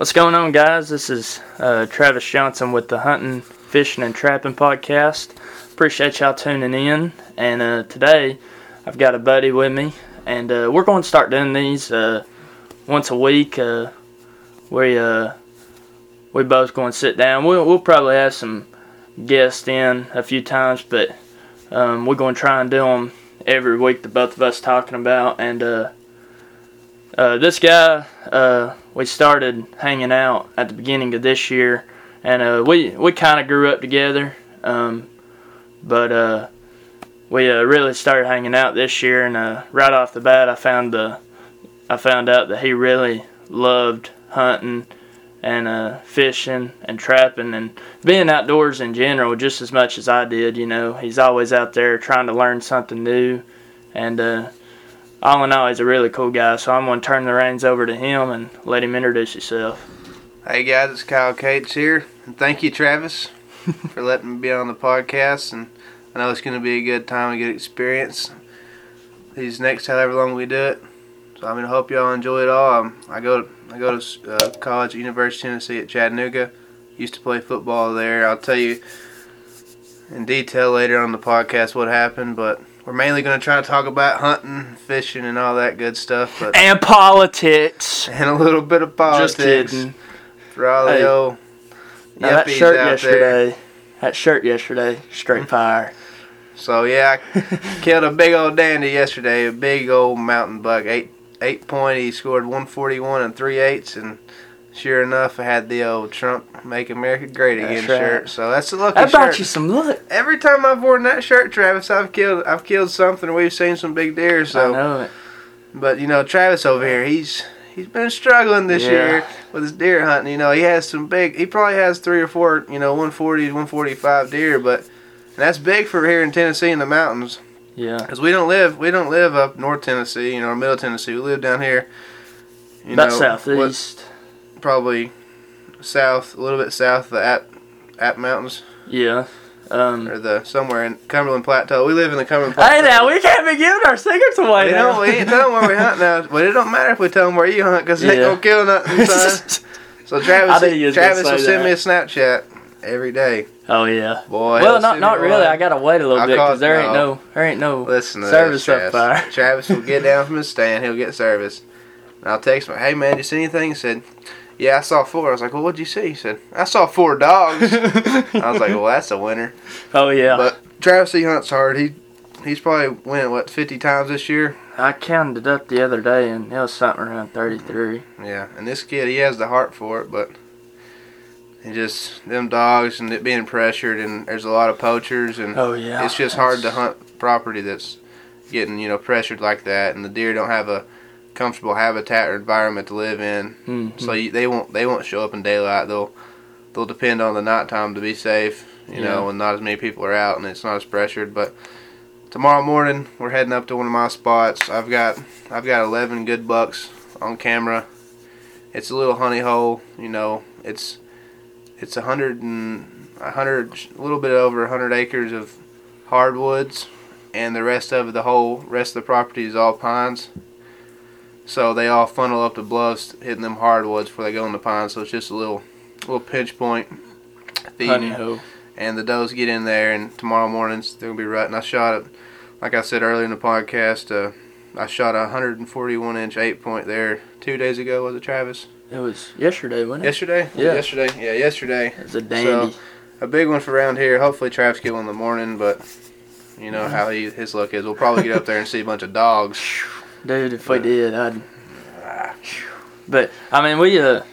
What's going on, guys? This is Travis Johnson with the Hunting, Fishing, and Trapping Podcast. Appreciate y'all tuning in. And today, I've got a buddy with me, and we're going to start doing these once a week. We both going to sit down. We'll probably have some guests in a few times, but we're going to try and do them every week. The both of us talking about, and this guy, we started hanging out at the beginning of this year, and we kind of grew up together, but we really started hanging out this year, and right off the bat, I found out that he really loved hunting and fishing and trapping and being outdoors in general just as much as I did. You know, he's always out there trying to learn something new, and all in all, he's a really cool guy. So I'm going to turn the reins over to him and let him introduce himself. Hey guys, it's Kyle Cates here, and thank you, Travis, for letting me be on the podcast. And I know it's going to be a good time, a good experience these next however long we do it. So I'm going to hope y'all enjoy it all. I go to college at University of Tennessee at Chattanooga. Used to play football there. I'll tell you in detail later on the podcast what happened, but we're mainly going to try to talk about hunting, fishing, and all that good stuff. But and politics. And a little bit of politics. Just kidding. For all the old that yuppies shirt out yesterday. there. That shirt yesterday, straight fire. So, yeah, I killed a big old dandy yesterday, a big old mountain buck, 8 point. He scored 141 and 3/8, and sure enough, I had the old Trump Make America Great Again shirt. So that's a lucky shirt. That brought you some luck. Every time I've worn that shirt, Travis, I've killed something. We've seen some big deer. So. I know it. But you know, Travis over here, he's been struggling this year with his deer hunting. You know, he has some big. He probably has 3 or 4, 140, 145 deer, but that's big for here in Tennessee in the mountains. Yeah. Because we don't live up North Tennessee, or Middle Tennessee. We live down here. About southeast. Probably south, a little bit south of the App Mountains. Yeah. Or somewhere in Cumberland Plateau. We live in the Cumberland Plateau. Hey, now we can't be giving our secrets away. We ain't telling where we hunt now, but it don't matter if we tell them where you hunt, because they ain't gonna kill nothing. So Travis will send me a Snapchat every day. Oh yeah. Boy. Well, not really. I gotta wait a little bit because there ain't no service up there. Travis will get down from his stand. He'll get service. And I'll text him, "Hey man, you see anything?" He said, "Yeah, I saw 4." I was like, "Well, what'd you see?" He said, "I saw 4 dogs." I was like, "Well, that's a winner." Oh yeah. But Travis, he hunts hard. He's probably went 50 times this year. I counted it up the other day, and it was something around 33. Yeah, and this kid, he has the heart for it, but he just them dogs and it being pressured, and there's a lot of poachers, and it's just hard to hunt property that's getting pressured like that, and the deer don't have a comfortable habitat or environment to live in. Mm-hmm. So they won't show up in daylight. They'll depend on the nighttime to be safe. You know, when not as many people are out and it's not as pressured. But tomorrow morning we're heading up to one of my spots. I've got 11 good bucks on camera. It's a little honey hole. It's 100, a little bit over 100 acres of hardwoods, and the rest of the property is all pines. So they all funnel up the bluffs, hitting them hardwoods before they go in the pines. So it's just a little pinch point feeding. And the does get in there, and tomorrow mornings they'll be rutting. I shot it, like I said earlier in the podcast, I shot a 141-inch 8-point there 2 days ago, was it, Travis? It was yesterday, wasn't it? Yesterday? Yeah. Yesterday. Yeah, yesterday. It's a dandy. So, a big one for around here. Hopefully Travis get one in the morning, but you know how his luck is. We'll probably get up there and see a bunch of dogs. Dude, if we did, I'd... But, I mean,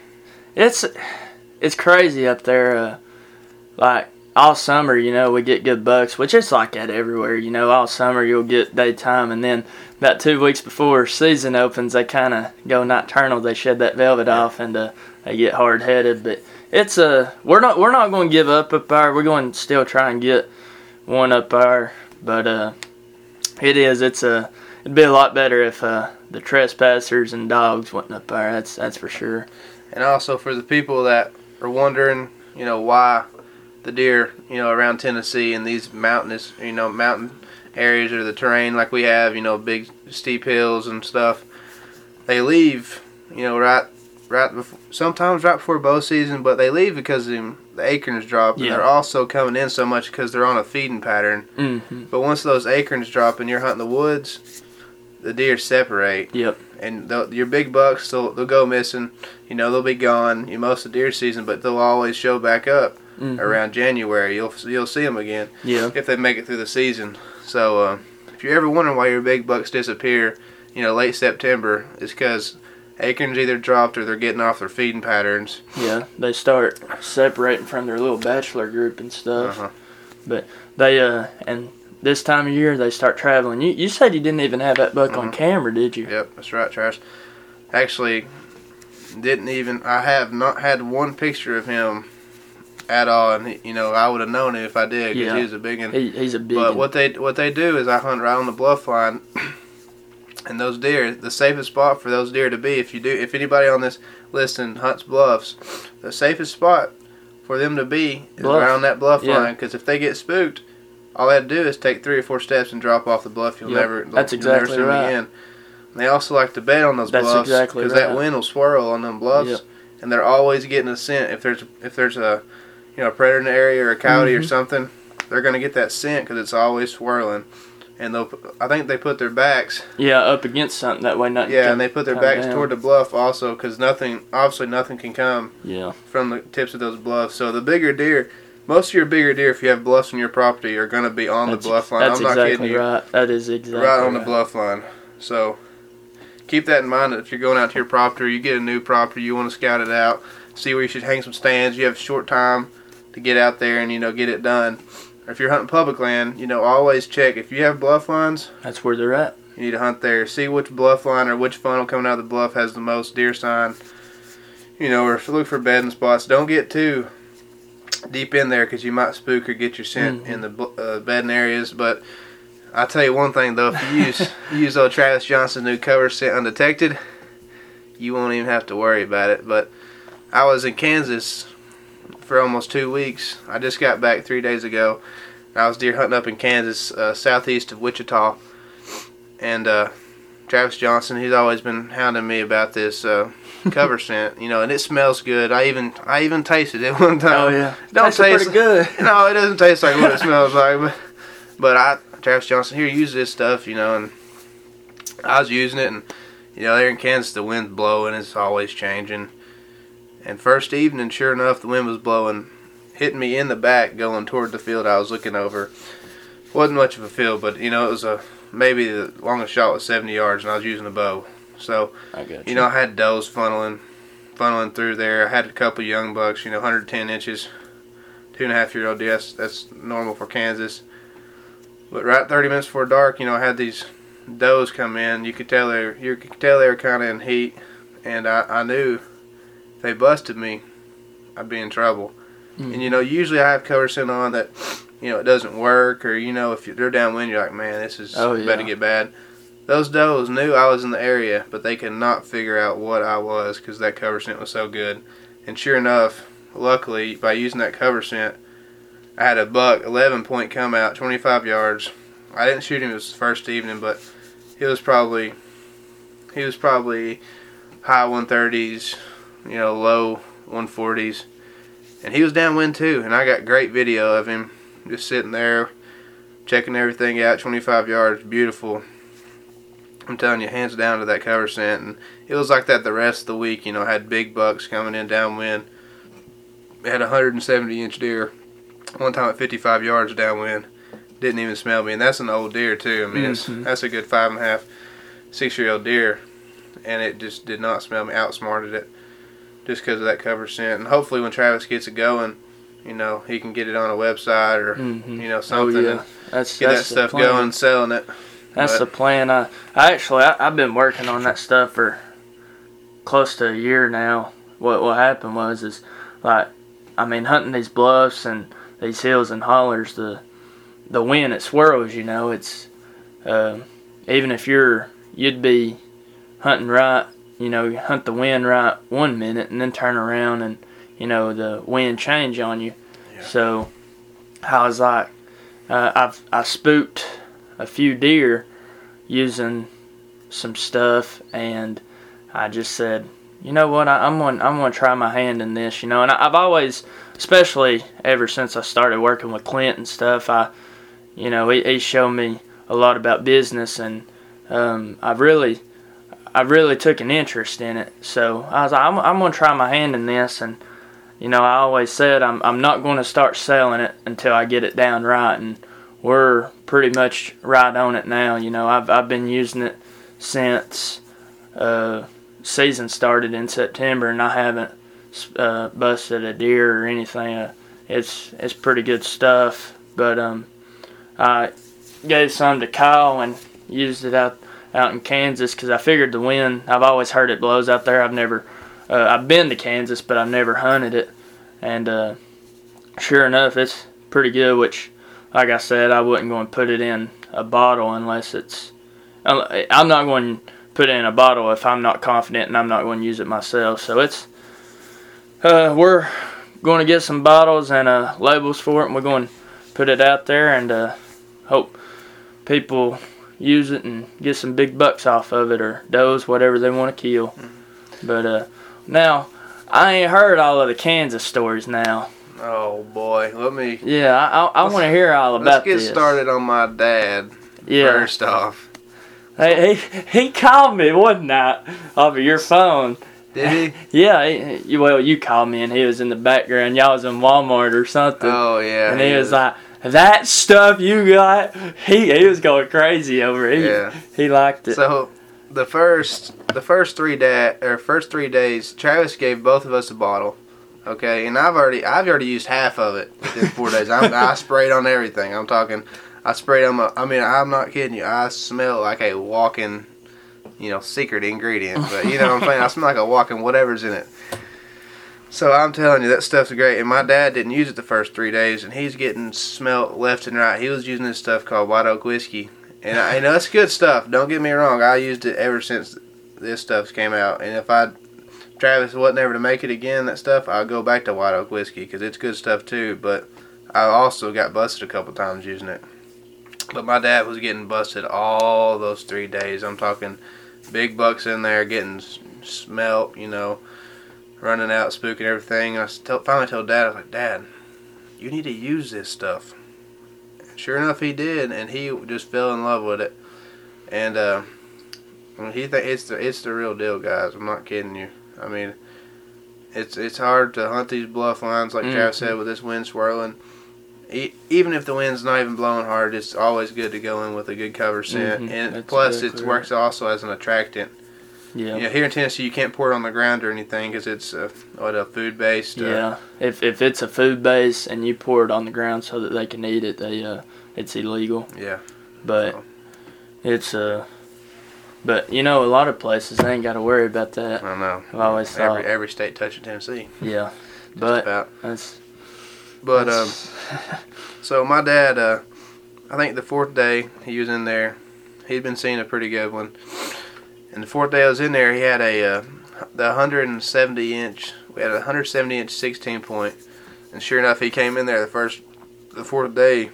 it's crazy up there. Like, all summer, we get good bucks, which is like that everywhere. All summer you'll get daytime, and then about 2 weeks before season opens, they kind of go nocturnal. They shed that velvet off, and they get hard-headed. But it's we're not going to give up there. We're going to still try and get one up there. But it'd be a lot better if the trespassers and dogs wasn't up there. That's for sure. And also for the people that are wondering, why the deer, around Tennessee and these mountainous, mountain areas or the terrain like we have, big steep hills and stuff, they leave, right sometimes right before bow season, but they leave because the acorns drop, and they're also coming in so much because they're on a feeding pattern. Mm-hmm. But once those acorns drop and you're hunting the woods, the deer separate. Yep. And your big bucks, they'll go missing. They'll be gone most of the deer season, but they'll always show back up around January. You'll see them again if they make it through the season. So if you're ever wondering why your big bucks disappear, late September, it's because acorns either dropped or they're getting off their feeding patterns. Yeah, they start separating from their little bachelor group and stuff. Uh-huh. But they and this time of year they start traveling. You said you didn't even have that buck on camera, did you? Yep, that's right, Trash. Actually, I have not had one picture of him at all, and I would have known it if I did, because he was a big one. He's a big But one. what they do is I hunt right on the bluff line, and those deer, the safest spot for those deer to be, if anybody on this listen hunts bluffs, the safest spot for them to be is right on that bluff line, because if they get spooked, all they have to do is take 3 or 4 steps and drop off the bluff. You'll never see them again. And they also like to bed on those bluffs because that wind will swirl on them bluffs, and they're always getting a scent. If there's a predator in the area or a coyote or something, they're going to get that scent because it's always swirling. And I think they put their backs up against something, that way nothing. Yeah, and they put their backs toward the bluff also, because nothing can come from the tips of those bluffs. So the bigger deer. Most of your bigger deer, if you have bluffs on your property, are going to be on the bluff line. I'm not kidding you. Right. That is exactly right on the bluff line. So keep that in mind, that if you're going out to your property or you get a new property, you want to scout it out, see where you should hang some stands. You have a short time to get out there and get it done. Or if you're hunting public land, always check. If you have bluff lines, that's where they're at. You need to hunt there. See which bluff line or which funnel coming out of the bluff has the most deer sign. Or look for bedding spots. Don't get too deep in there, because you might spook or get your scent in the bedding areas. But I'll tell you one thing though, if you use old Travis Johnson's new cover scent undetected, you won't even have to worry about it. But I was in Kansas for almost 2 weeks. I just got back 3 days ago. I was deer hunting up in Kansas, southeast of Wichita, and Travis Johnson, he's always been hounding me about this cover scent, and it smells good. I even tasted it one time. Oh yeah, don't taste pretty good. No, it doesn't taste like what it smells like. But Travis Johnson here, use this stuff, and I was using it, and there in Kansas the wind's blowing, it's always changing. And first evening, sure enough, the wind was blowing, hitting me in the back, going toward the field I was looking over. Wasn't much of a field, but it was maybe the longest shot was 70 yards, and I was using a bow. So, I had does funneling through there. I had a couple young bucks, 110 inches, 2.5-year-old deer. That's normal for Kansas. But right 30 minutes before dark, I had these does come in. You could tell they were kind of in heat, and I knew if they busted me, I'd be in trouble. And usually I have cover scent on that, it doesn't work, or if they're downwind, you're like, man, this is about to get bad. Those does knew I was in the area, but they could not figure out what I was because that cover scent was so good. And sure enough, luckily, by using that cover scent, I had a buck, 11-point come out, 25 yards. I didn't shoot him. It was the first evening, but he was probably high 130s, low 140s. And he was downwind too, and I got great video of him just sitting there, checking everything out, 25 yards, beautiful. I'm telling you, hands down to that cover scent. And it was like that the rest of the week. I had big bucks coming in downwind. We had a 170-inch deer one time at 55 yards downwind. Didn't even smell me, and that's an old deer too. I mean, that's a good 5.5, 6-year-old deer, and it just did not smell me. Outsmarted it just because of that cover scent. And hopefully, when Travis gets it going, he can get it on a website or something, and get that stuff going and selling it. That's the plan. I've been working on that stuff for close to a year now. What happened was hunting these bluffs and these hills and hollers, the wind, it swirls, it's even if you'd be hunting right, you hunt the wind right 1 minute and then turn around and the wind change on you. So I was like, I spooked a few deer using some stuff, and I just said, you know what, I'm gonna try my hand in this, and I've always, especially ever since I started working with Clint and stuff, he showed me a lot about business, and I really took an interest in it. So I was like, I'm gonna try my hand in this, and I always said I'm not going to start selling it until I get it down right, and we're pretty much right on it now. I've been using it since season started in September, and I haven't busted a deer or anything. It's pretty good stuff. But I gave some to Kyle and used it out in Kansas because I figured the wind. I've always heard it blows out there. I've been to Kansas, but I've never hunted it. And sure enough, it's pretty good, which, like I said, I wouldn't go and put it in a bottle unless it's... I'm not going to put it in a bottle if I'm not confident and I'm not going to use it myself. So it's... we're going to get some bottles and labels for it, and we're going to put it out there and hope people use it and get some big bucks off of it, or does, whatever they want to kill. But now, I ain't heard all of the Kansas stories now. Oh boy, Yeah, I want to hear all about this. Let's get started on my dad. Yeah. First off. He called me one night off of your phone. Did he? Yeah, you called me and he was in the background. Y'all was in Walmart or something. Oh yeah. And he was like, that stuff you got. He was going crazy over it. Yeah. He liked it. So the first 3 days, Travis gave both of us a bottle. Okay, and I've already used half of it within 4 days. I sprayed on everything. I sprayed on I'm not kidding you. I smell like a walking, secret ingredient. But you know what I'm saying? I smell like a walking whatever's in it. So I'm telling you, that stuff's great. And my dad didn't use it the first 3 days, and he's getting smelt left and right. He was using this stuff called White Oak Whiskey. And I know it's good stuff. Don't get me wrong. I used it ever since this stuff came out. And if Travis wasn't ever to make it again, that stuff, I'll go back to White Oak Whiskey because it's good stuff too. But I also got busted a couple times using it. But my dad was getting busted all those 3 days. I'm talking big bucks in there, getting smelt, running out, spooking everything. I finally told Dad, I was like, Dad, you need to use this stuff. Sure enough, he did, and he just fell in love with it. And he thinks it's the real deal, guys. I'm not kidding you. I mean, it's hard to hunt these bluff lines, like Travis said, with this wind swirling. Even if the wind's not even blowing hard, it's always good to go in with a good cover scent. And plus, it works also as an attractant. Yeah. Here in Tennessee, you can't pour it on the ground or anything because it's a food-based. Yeah. If it's a food base and you pour it on the ground so that they can eat it, it's illegal. Yeah. But it's But a lot of places they ain't got to worry about that. I know. I've always thought every state touching Tennessee. Yeah. So my dad, I think the 4th day he was in there, he'd been seeing a pretty good one. And the 4th day I was in there, he had the 170-inch. We had a 170-inch 16-point. And sure enough, he came in there the 4th day,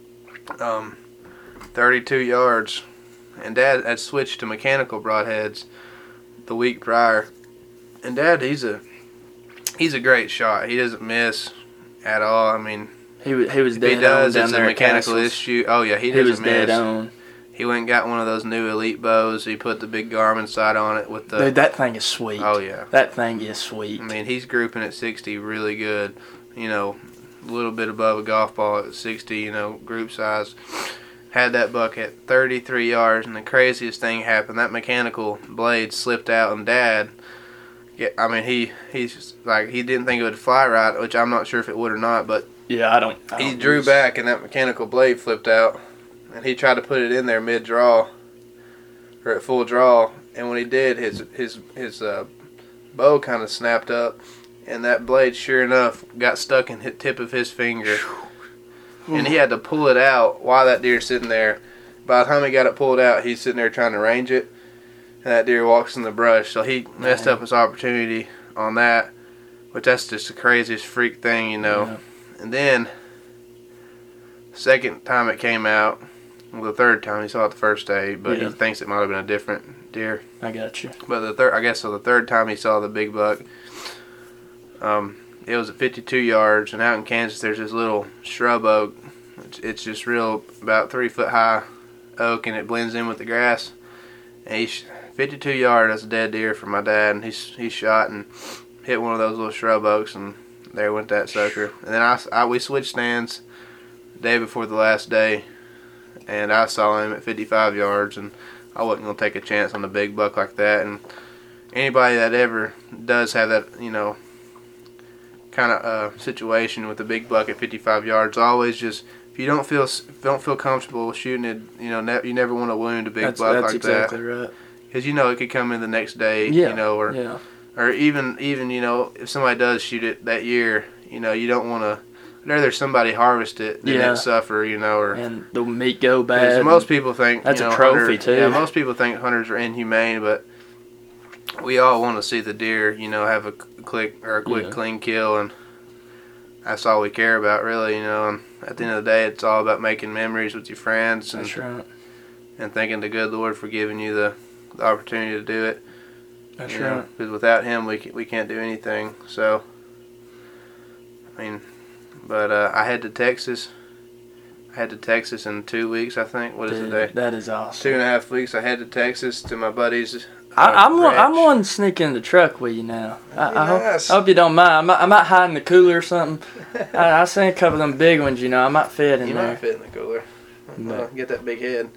32 yards. And Dad had switched to mechanical broadheads the week prior. And Dad, he's a great shot. He doesn't miss at all. I mean, he was dead he does, on it's down a there mechanical issue. Oh yeah, he doesn't was miss. Dead on. He went and got one of those new Elite bows. He put the big Garmin sight on it with the... Dude, that thing is sweet. Oh, yeah. That thing is sweet. I mean, he's grouping at 60 really good. A little bit above a golf ball at 60, group size. Had that buck at 33 yards, and the craziest thing happened. That mechanical blade slipped out, and Dad... Yeah, I mean, he's like, he didn't think it would fly right, which I'm not sure if it would or not, but... Yeah, I don't he drew back, and that mechanical blade flipped out. And he tried to put it in there mid-draw, or at full draw, and when he did, his bow kind of snapped up, and that blade, sure enough, got stuck in the tip of his finger, and he had to pull it out while that deer's sitting there. By the time he got it pulled out, he's sitting there trying to range it, and that deer walks in the brush, so he messed up his opportunity on that, which that's just the craziest freak thing, Yeah. And then, second time it came out, well, the third time he saw it the first day, but he thinks it might have been a different deer. I got you. But the third time he saw the big buck, it was at 52 yards, and out in Kansas there's this little shrub oak. It's just real, about 3 foot high oak, and it blends in with the grass. And he's 52 yards. That's a dead deer for my dad, and he shot and hit one of those little shrub oaks, and there went that sucker. And then we switched stands the day before the last day, and I saw him at 55 yards, and I wasn't gonna take a chance on a big buck like that. And anybody that ever does have that, kind of situation with a big buck at 55 yards, always just, if you don't feel comfortable shooting it, you never want to wound a big buck like that. That's exactly right. Because it could come in the next day, or even if somebody does shoot it that year, you don't want to. I'd rather somebody harvest it than it suffer, and the meat go bad. Most people think that's a trophy too. Yeah, most people think hunters are inhumane, but we all want to see the deer, have a quick clean kill, and that's all we care about, really, And at the end of the day, it's all about making memories with your friends, and that's right. And thanking the good Lord for giving you the opportunity to do it. That's right. Because without Him, we can't do anything. So, but I head to Texas. I head to Texas in 2 weeks, I think. What is the day? That is awesome. 2.5 weeks. I head to Texas to my buddies. I'm one to sneak in the truck with you now. I hope you don't mind. I might hide in the cooler or something. I seen a couple of them big ones. I might fit in there. You might fit in the cooler. Get that big head.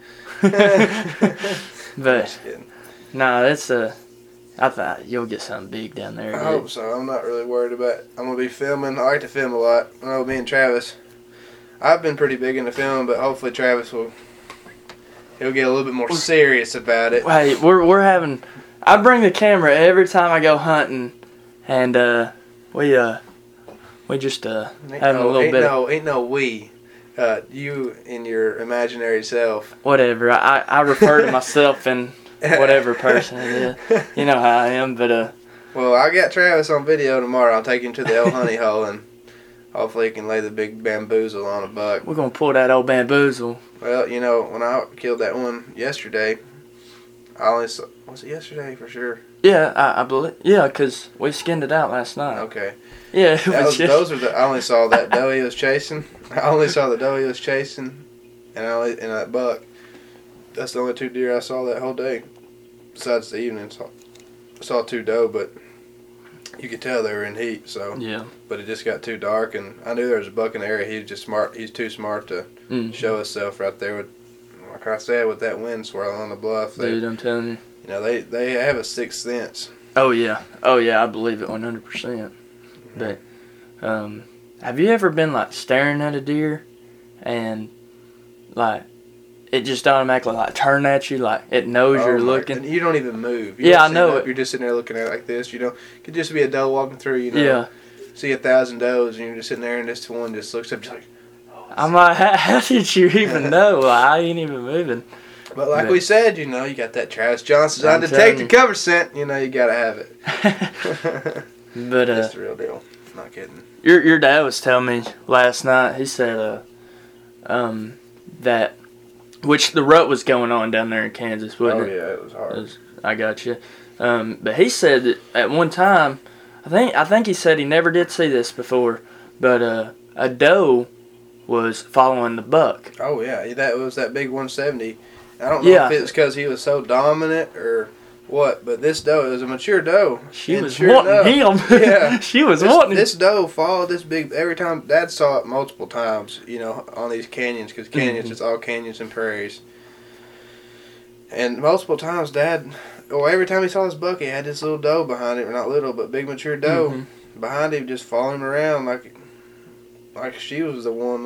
But no, I thought you'll get something big down there. I hope so. I'm not really worried about it. I'm gonna be filming. I like to film a lot. I know me and Travis. I've been pretty big into film, but hopefully Travis he'll get a little bit more serious about it. Hey, we're having. I bring the camera every time I go hunting, and we just having a little bit. Ain't no we. You and your imaginary self. Whatever. I refer to myself in whatever person it is. You know how I am, but Well, I got Travis on video tomorrow. I'll take him to the old honey hole, and hopefully he can lay the big bamboozle on a buck. We're gonna pull that old bamboozle. Well, when I killed that one yesterday, was it yesterday for sure? Yeah, I believe. Yeah, because we skinned it out last night. Okay. Yeah, I only saw that doe he was chasing. I only saw the doe he was chasing, and that buck. That's the only 2 deer I saw that whole day. Besides the evening, I saw 2 doe, but you could tell they were in heat. So yeah. But it just got too dark, and I knew there was a buck in the area. He's just smart. He's too smart to show himself right there with, like I said, with that wind swirling on the bluff. Dude, I'm telling you. They have a sixth sense. Oh yeah, I believe it 100%. But have you ever been like staring at a deer, and like it just automatically like turn at you, like it knows you're looking? And you don't even move. I know it. You're just sitting there looking at it like this. It could just be a doe walking through. Yeah. See 1,000 does, and you're just sitting there, and this one just looks up, just like. Oh, I'm like, how did you even know? Like, I ain't even moving. But we said, you got that Travis Johnson's undetected cover scent. You gotta have it. But that's the real deal. Not kidding. Your dad was telling me last night. He said that which the rut was going on down there in Kansas, wasn't it? Oh yeah, it was hard. I got you. But he said that at one time, I think he said he never did see this before, but a doe was following the buck. Oh yeah, that was that big 170. I don't know if it's because he was so dominant or what, but this doe, it was a mature doe. She was wanting him. Yeah. She was wanting him. This doe followed this big, every time, Dad saw it multiple times, on these canyons, because canyons, it's all canyons and prairies. And multiple times, every time he saw this buck, he had this little doe behind him, or not little, but big mature doe behind him, just following him around like she was the one,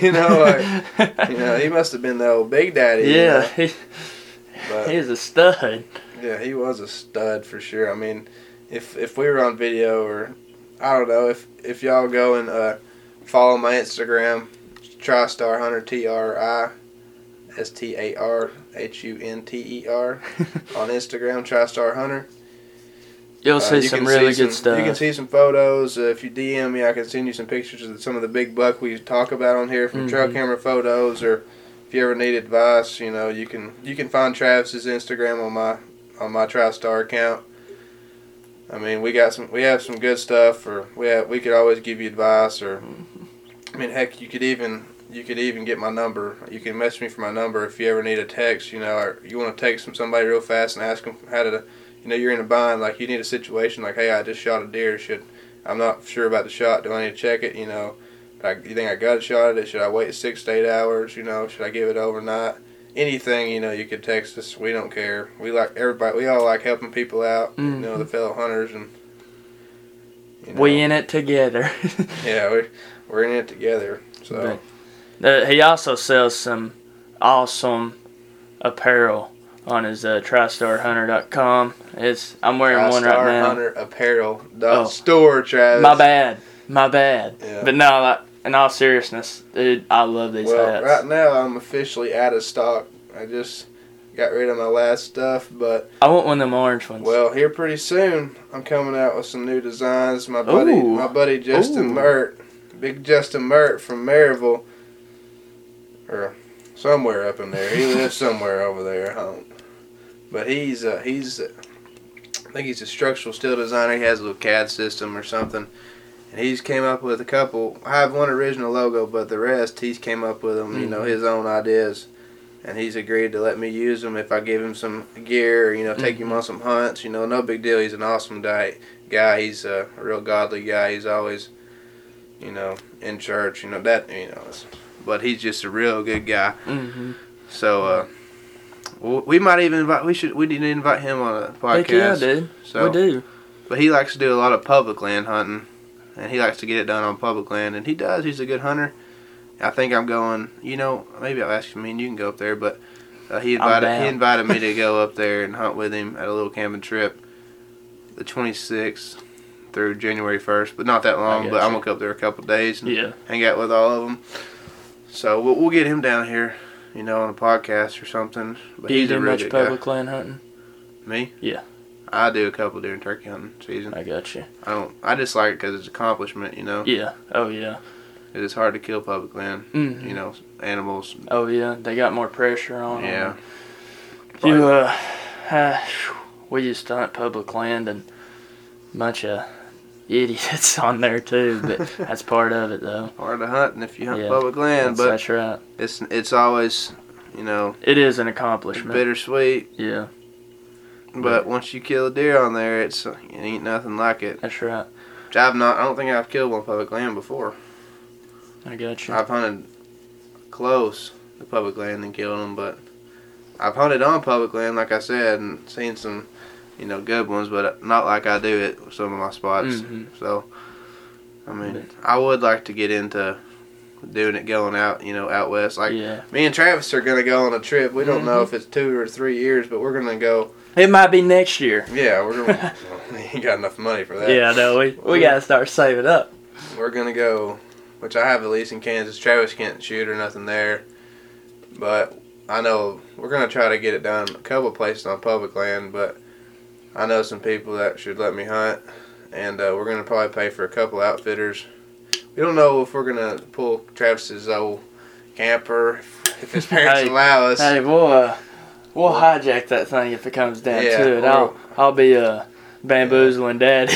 he must have been the old Big Daddy. Yeah, he was a stud. Yeah, he was a stud for sure. I mean, if we were on video, or I don't know, if y'all go and follow my Instagram, TriStar Hunter, TriStarHunter on Instagram, TriStar Hunter. You'll see some really good stuff. You can see some photos. If you DM me, I can send you some pictures of some of the big buck we talk about on here from trail camera photos. Or if you ever need advice, you can find Travis's Instagram on on my TriStar account. I mean, we have some good stuff, or we could always give you advice, or I mean, heck, you could even get my number. You can message me for my number if you ever need a text, or you want to text somebody real fast and ask them how to, you're in a bind, like you need a situation, like, hey, I just shot a deer. I'm not sure about the shot. Do I need to check it? You think I got a shot at it? Should I wait 6 to 8 hours? Should I give it overnight? Anything, you could text us. We don't care. We like everybody. We all like helping people out. Mm-hmm. The fellow hunters, and we in it together. Yeah, we're in it together. So he also sells some awesome apparel on his TriStarHunter.com. I'm wearing one right now. TriStarHunterApparel.store, Travis. My bad. Yeah. But no, in all seriousness, dude, I love these hats. Right now I'm officially out of stock. I just got rid of my last stuff, but I want one of them orange ones. Well, here pretty soon I'm coming out with some new designs. My buddy Justin Mert, Big Justin Mert from Maryville, or somewhere up in there. He lives somewhere over there. But I think he's a structural steel designer. He has a little CAD system or something. And he's came up with a couple. I have one original logo, but the rest he's came up with them, his own ideas. And he's agreed to let me use them if I give him some gear, or, take him on some hunts. No big deal. He's an awesome guy. He's a real godly guy. He's always, in church, but he's just a real good guy. Mm-hmm. So, we might even invite. We need to invite him on a podcast. Heck yeah, dude. We do. But he likes to do a lot of public land hunting, and he likes to get it done on public land, and he does. He's a good hunter. I think I'm going. Maybe I'll ask him, and you can go up there. But he invited me to go up there and hunt with him at a little camping trip, the 26th through January 1st. But not that long. But I'm gonna go up there a couple of days and hang out with all of them. So we'll get him down here, on a podcast or something. But do you do much public land hunting? Me? Yeah. I do a couple during turkey hunting season. I got you. I just like it because it's accomplishment, Yeah. Oh, yeah. It's hard to kill public land, animals. Oh, yeah. They got more pressure on them. Yeah. We used to hunt public land, and a bunch of idiots on there, too. But that's part of it, though. Part of the hunting if you hunt public land. That's right. It's always, It is an accomplishment. Bittersweet. Yeah. But once you kill a deer on there, it ain't nothing like it. That's right. I don't think I've killed one public land before. I got you. I've hunted close to public land and killed them, but I've hunted on public land, like I said, and seen some, good ones, but not like I do at some of my spots. Mm-hmm. So, I mean, I would like to get into doing it going out, out west. Like, me and Travis are going to go on a trip. We don't know if it's 2 or 3 years, but we're going to go. It might be next year. Yeah, we're going to. We ain't got enough money for that. Yeah, no, we got to start saving up. We're going to go, which I have a lease in Kansas. Travis can't shoot or nothing there. But I know we're going to try to get it done a couple of places on public land, but I know some people that should let me hunt. And we're going to probably pay for a couple outfitters. We don't know if we're going to pull Travis's old camper, if his parents allow us. Hey, we'll hijack that thing if it comes down to it. I'll be bamboozling Daddy.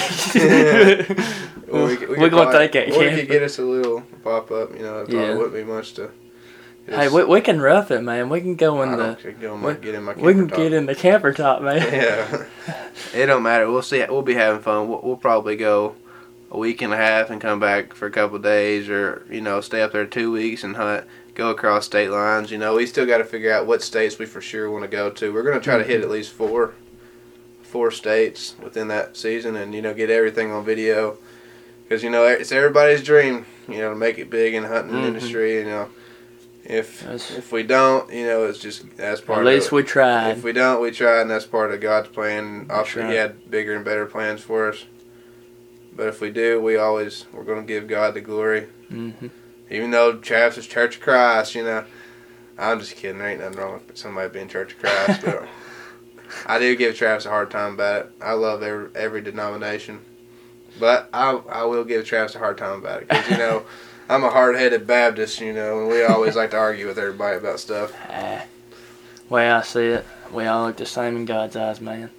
We're going to take it. Or we could get us a little pop-up, it probably wouldn't be much to... Hey, we can rough it, man. We can go in get in my camper top. We can get in the camper top, man. Yeah. It don't matter. We'll see. We'll be having fun. We'll probably go a week and a half and come back for a couple of days, or, stay up there 2 weeks and hunt, go across state lines. We still got to figure out what states we for sure want to go to. We're going to try to hit at least four states within that season and, get everything on video. Because, it's everybody's dream, to make it big in the hunting industry, If we don't, it's just that's part of it. At least we tried. If we don't, we tried, and that's part of God's plan. Obviously, He had bigger and better plans for us. But if we do, we're going to give God the glory. Mm-hmm. Even though Travis is Church of Christ, I'm just kidding. There ain't nothing wrong with somebody being Church of Christ. But I do give Travis a hard time about it. I love every denomination. But I will give Travis a hard time about it. Because, I'm a hard-headed Baptist, and we always like to argue with everybody about stuff. Way I see it, We all look the same in God's eyes, man.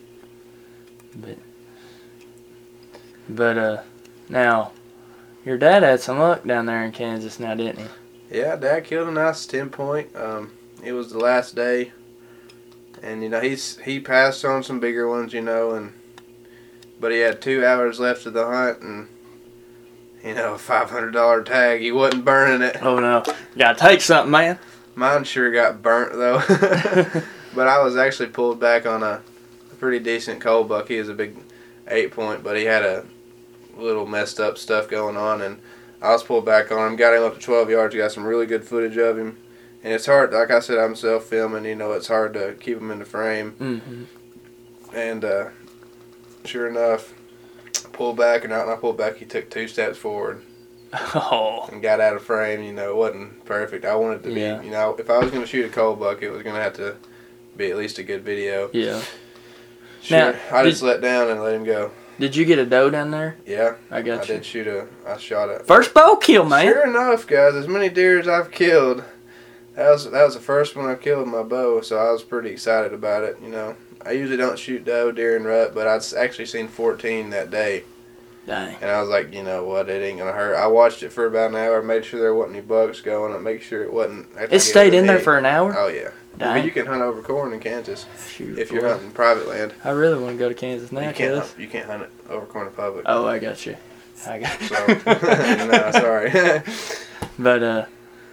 But now, your dad had some luck down there in Kansas now, didn't he? Yeah, Dad killed a nice 10-point. It was the last day, and he passed on some bigger ones, but he had 2 hours left of the hunt, and a $500 tag. He wasn't burning it. Oh no, gotta take something, man. Mine sure got burnt though, but I was actually pulled back on a pretty decent cold buck. He was a big 8-point, but he had a little messed up stuff going on, and I was pulled back on him. Got him up to 12 yards. Got some really good footage of him, and it's hard. Like I said, I'm self-filming. It's hard to keep him in the frame. Mm-hmm. And sure enough, pulled back, and out and I pulled back. He took 2 steps forward. Oh. And got out of frame. It wasn't perfect. I wanted to be. If I was going to shoot a cold buck, it was going to have to be at least a good video. Yeah. Sure. Now, I just let down and let him go. Did you get a doe down there? Yeah. I got you. I shot it. First bow kill, man. Sure enough, guys, as many deer as I've killed, that was the first one I killed with my bow, so I was pretty excited about it, I usually don't shoot doe, deer, and rut, but I'd actually seen 14 that day. Dang. And I was like, you know what, it ain't going to hurt. I watched it for about an hour, made sure there wasn't any bucks going, and make sure it wasn't. It stayed in there for an hour? Oh, yeah. Dang. But you can hunt over corn in Kansas. Shoot, if you're hunting private land. I really want to go to Kansas now. You can't hunt it over corn in public. Oh, I got you. So, no, sorry. But,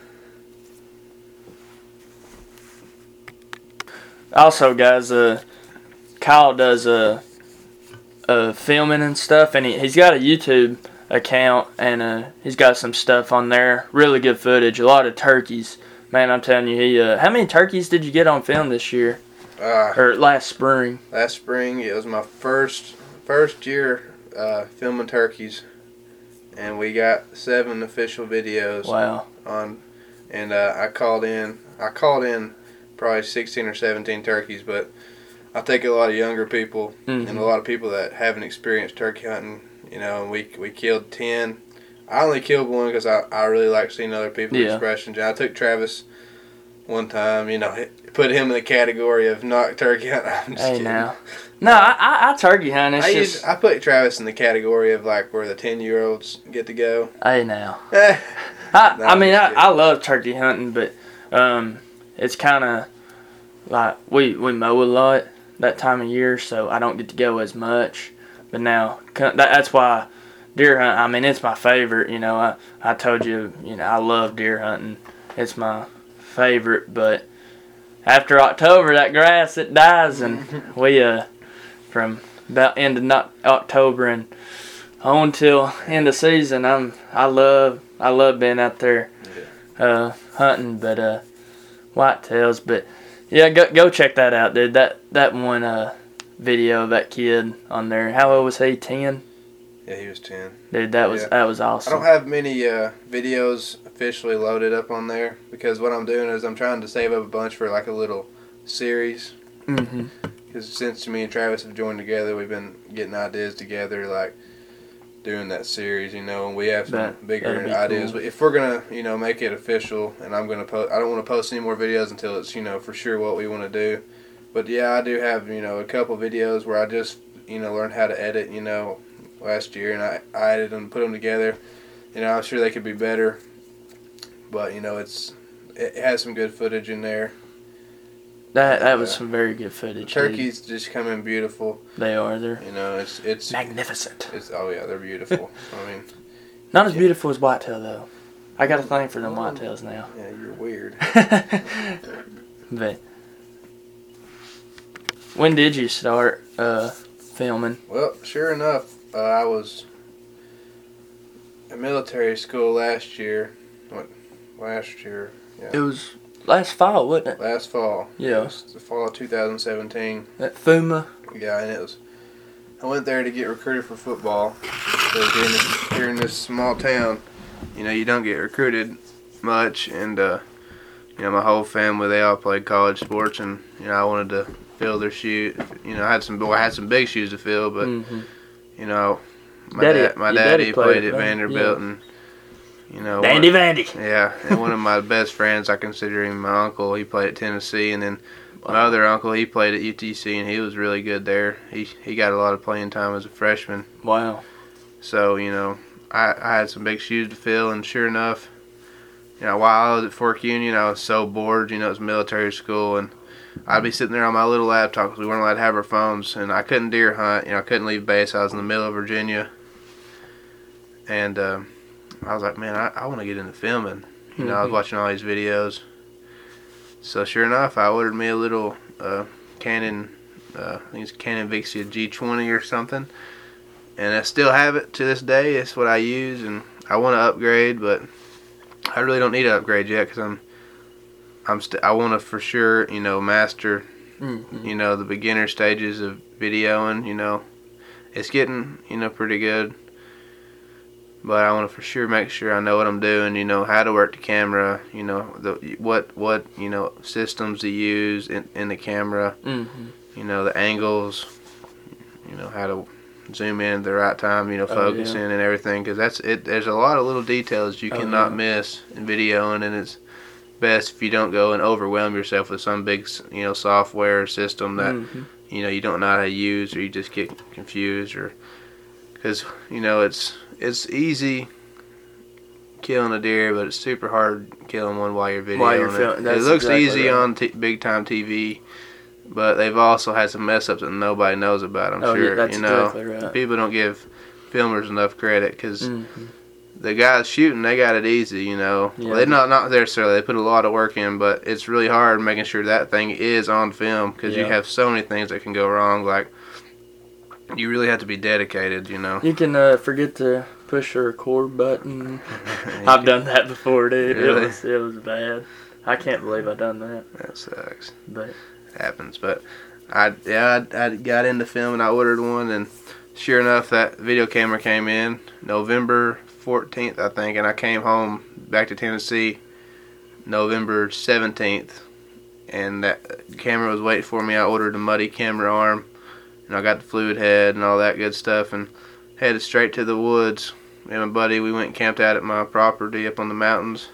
also, guys, Kyle does filming and stuff, and he's got a YouTube account, and he's got some stuff on there. Really good footage, a lot of turkeys. Man, I'm telling you, how many turkeys did you get on film this year? Or last spring? Last spring, it was my first year filming turkeys, and we got 7 official videos. Wow. And I called in probably 16 or 17 turkeys, but I take a lot of younger people and a lot of people that haven't experienced turkey hunting, and we killed 10. I only killed one because I really like seeing other people's expressions. I took Travis one time, put him in the category of not turkey hunting. I'm just kidding. Now. No, I turkey hunt. I put Travis in the category of like where the 10-year-olds get to go. Hey, now. I love turkey hunting, but it's kind of like we mow a lot that time of year, so I don't get to go as much. But now, that's why deer hunt, it's my favorite. I told you, I love deer hunting. It's my favorite, but after October, that grass, it dies, and we, from about end of October and on till end of season, I love being out there hunting, but whitetails. But yeah, go check that out, dude. That one video of that kid on there. How old was he? 10? Yeah, he was 10. Dude, that was awesome. I don't have many videos officially loaded up on there because what I'm doing is I'm trying to save up a bunch for like a little series. Mm-hmm. Because since me and Travis have joined together, we've been getting ideas together, like doing that series, and we have some bigger ideas. Cool. If we're gonna, make it official, and I'm gonna post, I don't want to post any more videos until it's, for sure what we want to do. But yeah, I do have, a couple videos where I just, learned how to edit, last year, and I edited them, put them together. I'm sure they could be better, but it has some good footage in there. That was some very good footage. Turkeys just come in beautiful. They are. They're it's magnificent. They're beautiful. Not as beautiful as whitetail though. I got a thing for them whitetails now. Yeah, you're weird. But when did you start filming? Well, sure enough, I was in military school last year. Yeah. It was last fall, wasn't it? Last fall. Yeah. It was the fall of 2017. At FUMA. Yeah, and it was. I went there to get recruited for football. So here in this small town, you don't get recruited much, and my whole family, they all played college sports, and I wanted to fill their shoes. I had some big shoes to fill, but my daddy played at Vanderbilt, and Vandy. Yeah, and one of my best friends, I consider him my uncle. He played at Tennessee, and then Wow. My other uncle, he played at UTC, and he was really good there. He got a lot of playing time as a freshman. Wow. So, you know, I had some big shoes to fill, and sure enough, you know, while I was at Fork Union, I was so bored. You know, it was military school, and I'd be sitting there on my little laptop because we weren't allowed to have our phones, and I couldn't deer hunt. You know, I couldn't leave base. I was in the middle of Virginia, and I was like, man, I want to get into filming. You know, I was watching all these videos. So sure enough, I ordered me a little Canon, I think it's Canon Vixia G20 or something, and I still have it to this day. It's what I use, and I want to upgrade, but I really don't need to upgrade yet because I want to for sure, you know, master, you know, the beginner stages of videoing. You know, it's getting, you know, pretty good, but I want to for sure make sure I know what I'm doing. You know, how to work the camera. You know, what you know, systems to use in the camera. You know, the angles. You know, how to zoom in at the right time, you know, focusing and everything, because that's it. There's a lot of little details you cannot miss in videoing, and it's best if you don't go and overwhelm yourself with some big, you know, software system that you know you don't know how to use, or you just get confused, or because you know it's easy killing a deer, but it's super hard killing one while you're videoing it. It looks easy on big time TV. But they've also had some mess ups that nobody knows about. I'm sure. Yeah, that's you know, exactly right. People don't give filmers enough credit because the guys shooting, they got it easy. You know, well, they not necessarily. They put a lot of work in, but it's really hard making sure that thing is on film because you have so many things that can go wrong. Like you really have to be dedicated. You know, you can forget to push the record button. I've done that before, dude. Really? It was bad. I can't believe I done that. That sucks. But happens. But I got into film and I ordered one, and sure enough, that video camera came in November 14th, I think, and I came home back to Tennessee November 17th, and that camera was waiting for me. I ordered a Muddy camera arm, and I got the fluid head and all that good stuff, and headed straight to the woods. Me and my buddy, we went and camped out at my property up in the mountains,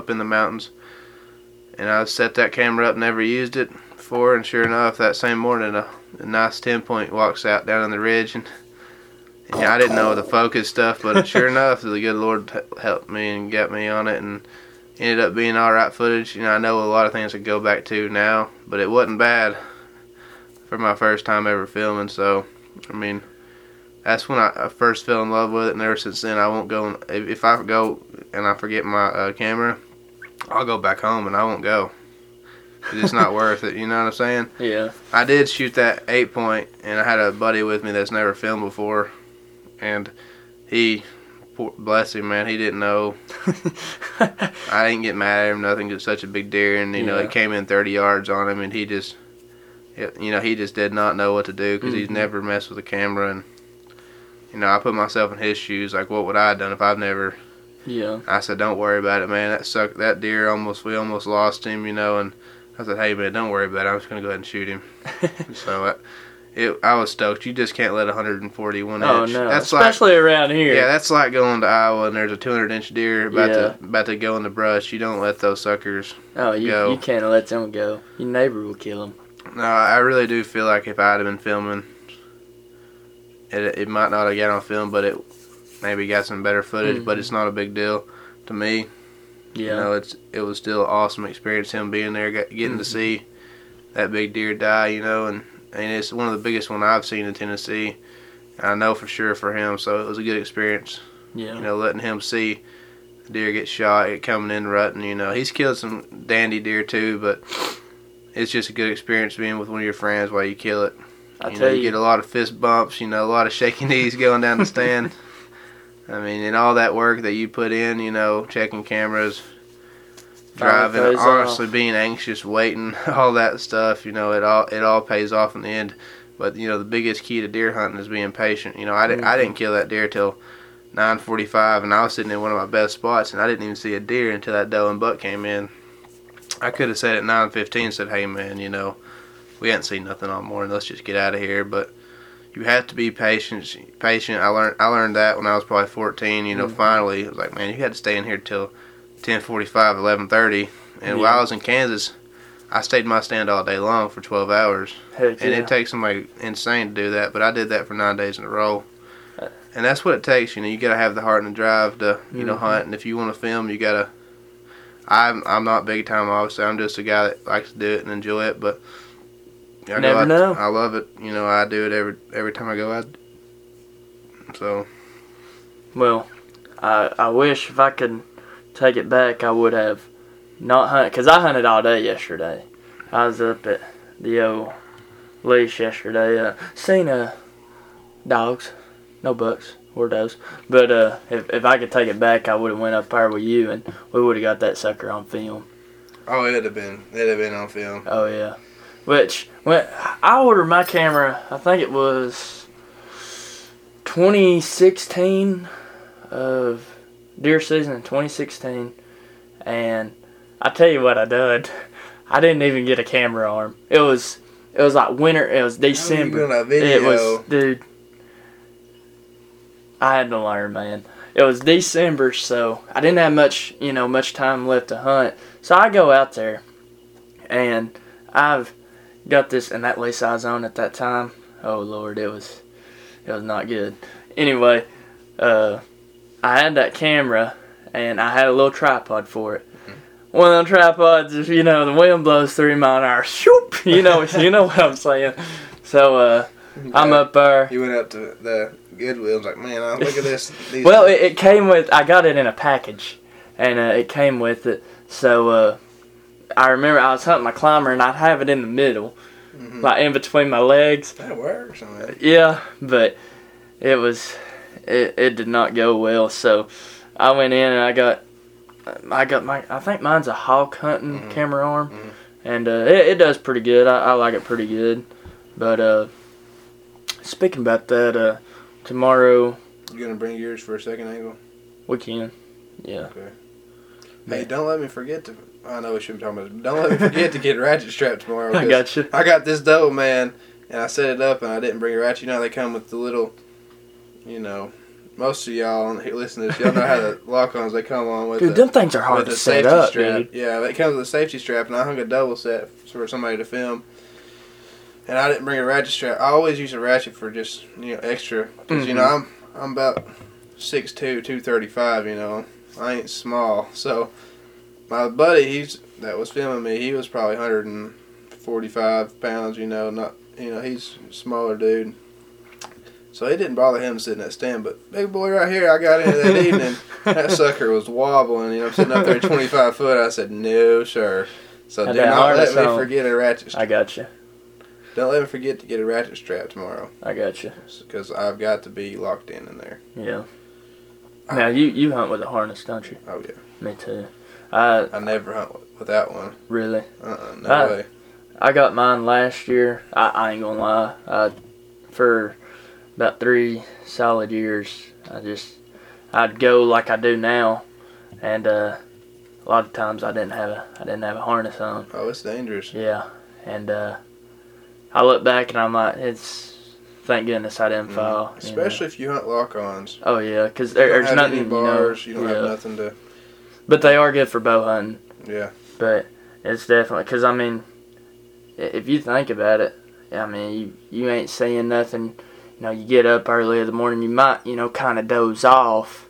and I set that camera up, never used it before, and sure enough, that same morning, a nice 10-point walks out down on the ridge, and I didn't know the focus stuff, but sure enough, the good Lord helped me and got me on it, and ended up being all right footage. You know, I know a lot of things I go back to now, but it wasn't bad for my first time ever filming. So, I mean, that's when I first fell in love with it, and ever since then, I won't go. If I go and I forget my camera, I'll go back home and I won't go. It's not worth it, you know what I'm saying? Yeah. I did shoot that 8-point, and I had a buddy with me that's never filmed before, and he, bless him, man, he didn't know. I didn't get mad at him, nothing, just such a big deer, and, you know, it came in 30 yards on him, and he just, you know, he just did not know what to do because he's never messed with a camera, and, you know, I put myself in his shoes, like, what would I have done if I've never... Yeah. I said, don't worry about it, man. That sucked. That deer, we almost lost him, you know, and I said, hey, man, don't worry about it. I'm just going to go ahead and shoot him. So I was stoked. You just can't let 141 inch. Oh, no. That's especially around here. Yeah, that's like going to Iowa and there's a 200-inch deer about to go in the brush. You don't let those suckers go. You can't let them go. Your neighbor will kill them. No, I really do feel like if I'd have been filming, it might not have got on film, but it maybe got some better footage, but it's not a big deal to me. Yeah. You know, it was still an awesome experience, him being there, getting to see that big deer die, you know, and it's one of the biggest one I've seen in Tennessee. I know for sure for him, so it was a good experience. Yeah. You know, letting him see the deer get shot, it coming in rutting, you know. He's killed some dandy deer too, but it's just a good experience being with one of your friends while you kill it. You get a lot of fist bumps, you know, a lot of shaky knees going down the stand. I mean, and all that work that you put in, you know, checking cameras, driving, honestly being anxious, waiting, all that stuff, you know, it all pays off in the end. But, you know, the biggest key to deer hunting is being patient. You know, I didn't kill that deer till 9:45, and I was sitting in one of my best spots, and I didn't even see a deer until that doe and buck came in. I could have said at 9:15, said, hey, man, you know, we hadn't seen nothing all morning. Let's just get out of here. But you have to be patient. I learned that when I was probably 14. You know, finally, it was like, man, you had to stay in here till 10:45, 11:30. And while I was in Kansas, I stayed in my stand all day long for 12 hours. Heck and yeah. it takes somebody insane to do that, but I did that for 9 days in a row. And that's what it takes, you got to have the heart and the drive to, hunt. And if you want to film, you got to. I'm not big time, obviously. I'm just a guy that likes to do it and enjoy it, but never know. I love it. I do it every time I go out. So. Well, I wish if I could take it back, I would have not hunted, because I hunted all day yesterday. I was up at the old leash yesterday. Seen dogs, no bucks or does. But if I could take it back, I would have went up there with you, and we would have got that sucker on film. Oh, it'd have been on film. Oh yeah. Which when I ordered my camera, I think it was 2016 of deer season in 2016, and I tell you what I did. I didn't even get a camera arm. It was like winter. It was December. How are you doing that video? It was, dude. I had to learn, man. It was December, so I didn't have much time left to hunt. So I go out there, and I've got this, and that lease I was on at that time. Oh Lord, it was not good. Anyway, I had that camera, and I had a little tripod for it. One of them tripods, if the wind blows 3 mile an hour, shoop, you know what I'm saying. So I'm up there. You went up to the Goodwill and was like, man, look at this. Well, it came with, I got it in a package, and it came with it. So I remember I was hunting my climber, and I'd have it in the middle, like in between my legs. That works, man. Yeah, but it did not go well. So I went in and I got I think mine's a hawk hunting camera arm, and it does pretty good. I like it pretty good. But speaking about that, tomorrow you gonna bring yours for a second angle? We can, yeah. Okay. Hey, don't let me forget to. I know we shouldn't be talking about this, but don't let me forget to get a ratchet strap tomorrow. I got you. I got this double, man, and I set it up, and I didn't bring a ratchet. They come with the little, most of y'all listen to this, y'all know how the lock-ons, they come on with. Dude, them things are hard to set up, strap. dude. Yeah, it comes with a safety strap, and I hung a double set for somebody to film. And I didn't bring a ratchet strap. I always use a ratchet for just, extra. Because, I'm about 6'2", 235, I ain't small. So, my buddy, that was filming me, he was probably 145 pounds, he's a smaller dude. So it didn't bother him to sit in that stand. But big boy right here, I got into that evening, that sucker was wobbling, I'm sitting up there 25 foot. I said, no, sir. So do not let me forget a ratchet strap. I got you. Don't let me forget to get a ratchet strap tomorrow. I got you. Because I've got to be locked in there. Yeah. Now, you hunt with a harness, don't you? Oh, yeah. Me too. I never hunt without one. Really? No way. I got mine last year. I ain't gonna lie. For about 3 solid years, I'd go like I do now, and a lot of times I didn't have a harness on. Oh, it's dangerous. Yeah, and I look back and I'm like, thank goodness I didn't fall. Especially if you hunt lock-ons. Oh yeah, because there's nothing. Any bars, you don't have nothing to. But they are good for bow hunting. Yeah. But it's definitely, because I mean, if you think about it, I mean, you ain't seeing nothing. You get up early in the morning, you might, kind of doze off.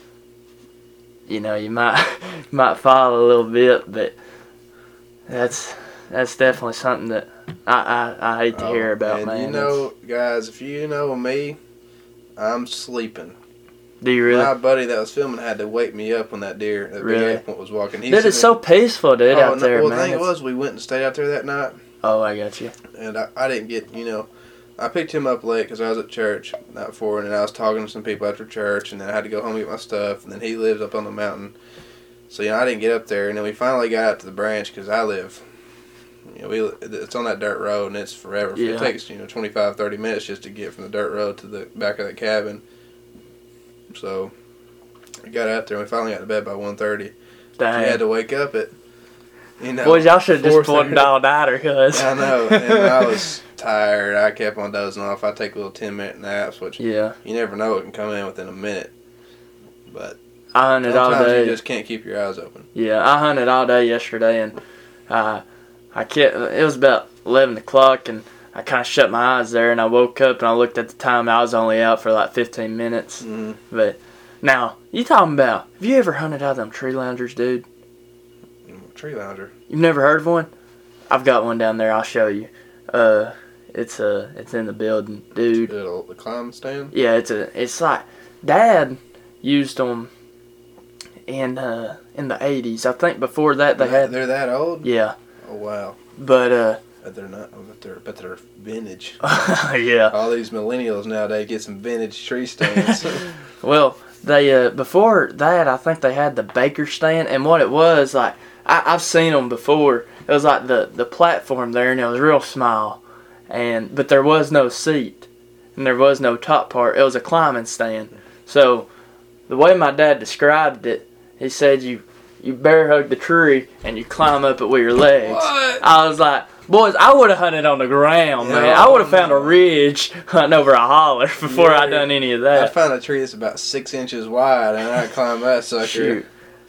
You might fall a little bit, but that's definitely something that I hate to hear about, man. Guys, if you know me, I'm sleeping. Do you really? My buddy that was filming had to wake me up when that big 8-point was walking. Dude, it's so peaceful, dude, out there, man. Well, the thing was, we went and stayed out there that night. Oh, I got you. And I didn't get, I picked him up late because I was at church night before, and then I was talking to some people after church, and then I had to go home and get my stuff, and then he lives up on the mountain. So, I didn't get up there, and then we finally got out to the branch because I live, it's on that dirt road, and it's forever. Yeah. It takes, 25, 30 minutes just to get from the dirt road to the back of the cabin. So, I got out there, and we finally got to bed by 1:30. Dang. We had to wake up at, Boys, y'all should have just pulled a all-nighter, cuz. I know, and I was tired. I kept on dozing off. I take little 10-minute naps, which you never know, it can come in within a minute. But I hunted all day. You just can't keep your eyes open. Yeah, I hunted all day yesterday, and It was about 11 o'clock, and I kind of shut my eyes there, and I woke up and I looked at the time. I was only out for like 15 minutes. Mm-hmm. But now, you talking about, have you ever hunted out of them tree loungers, dude? Tree lounger? You've never heard of one? I've got one down there. I'll show you. It's in the building, dude. The climb stand? Yeah, it's like Dad used them in the 80s. I think before that they're that old? Yeah. Oh wow. But they're not. But they're vintage. Yeah. All these millennials nowadays get some vintage tree stands. Well, they before that, I think they had the Baker stand, and what it was like, I've seen them before. It was like the platform there, and it was real small, but there was no seat, and there was no top part. It was a climbing stand. So the way my dad described it, he said you bear hug the tree and you climb up it with your legs. What? I was like, boys, I would have hunted on the ground, man. I would have found a ridge hunting over a holler before I done any of that. I found a tree that's about 6 inches wide, and I climbed that sucker. Shoot.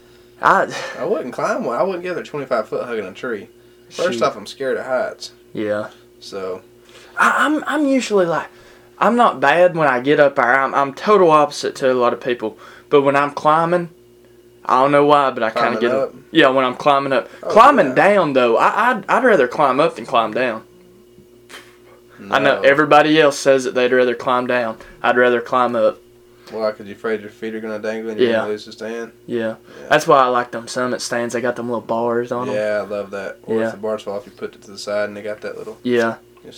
I wouldn't climb one. I wouldn't get a 25-foot hugging a tree. First off, I'm scared of heights. Yeah. So I'm usually like, I'm not bad when I get up there. I'm total opposite to a lot of people. But when I'm climbing, I don't know why, but I kind of get up. Yeah, when I'm climbing up. Climbing down, though, I'd rather climb up than climb down. No. I know everybody else says that they'd rather climb down. I'd rather climb up. Why? Because you're afraid your feet are going to dangle and you're going to lose the stand? Yeah. That's why I like them Summit stands. They got them little bars on them. Yeah, I love that. Or if the bars fall off, you put it to the side and they got that little... Yeah.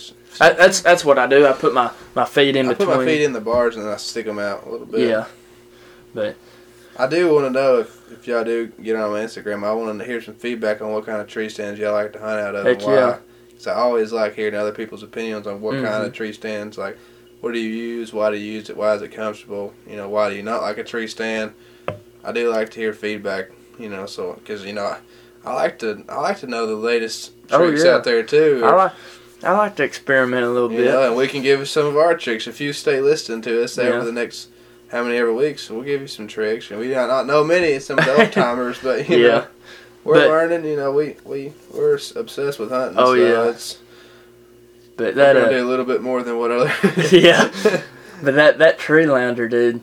That's what I do. I put my feet in between. I put my feet in the bars and then I stick them out a little bit. Yeah. But I do want to know if y'all do get on my Instagram. I want to hear some feedback on what kind of tree stands y'all like to hunt out of and why. Yeah. Because I always like hearing other people's opinions on what kind of tree stands. Like, what do you use? Why do you use it? Why is it comfortable? You know, why do you not like a tree stand? I do like to hear feedback. You know, so because I like to know the latest tricks out there too. I like to experiment a little bit. And we can give you some of our tricks if you stay listening to us over the next how many ever weeks. We'll give you some tricks, and we not know many some of the old timers, but you know, we're learning. You know, we're obsessed with hunting. Oh so but we're gonna do a little bit more than what other. Yeah, but that tree lounger, dude.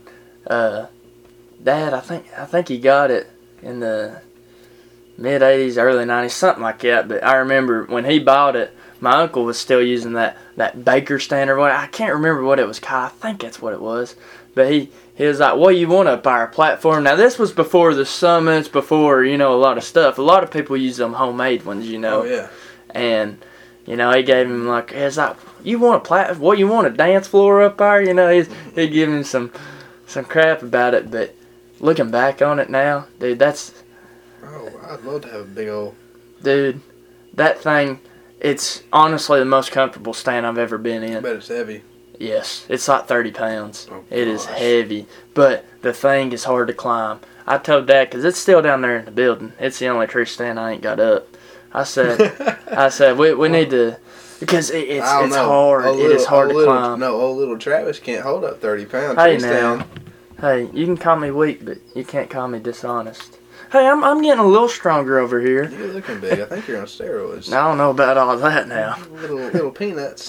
Dad, I think he got it in the mid '80s, early '90s, something like that. But I remember when he bought it, my uncle was still using that Baker stand or what. I can't remember what it was called. I think that's what it was. But he was like, what do you want up our platform? Now, this was before the Summits, before, a lot of stuff. A lot of people use them homemade ones, Oh, yeah. And, he gave him, it's like, you want you want a dance floor up there? He gave him some crap about it. But looking back on it now, dude, that's... Oh, I'd love to have a big old... Dude, that thing, it's honestly the most comfortable stand I've ever been in. I bet it's heavy. Yes, it's like 30 pounds. Oh, it is heavy, but the thing is hard to climb. I told Dad, because it's still down there in the building. It's the only tree stand I ain't got up. I said, we need to, because it's hard. It is hard to climb. No, old little Travis can't hold up 30 pounds. Hey, now. Hey, you can call me weak, but you can't call me dishonest. Hey, I'm getting a little stronger over here. You're looking big. I think you're on steroids. I don't know about all that now. Little peanuts.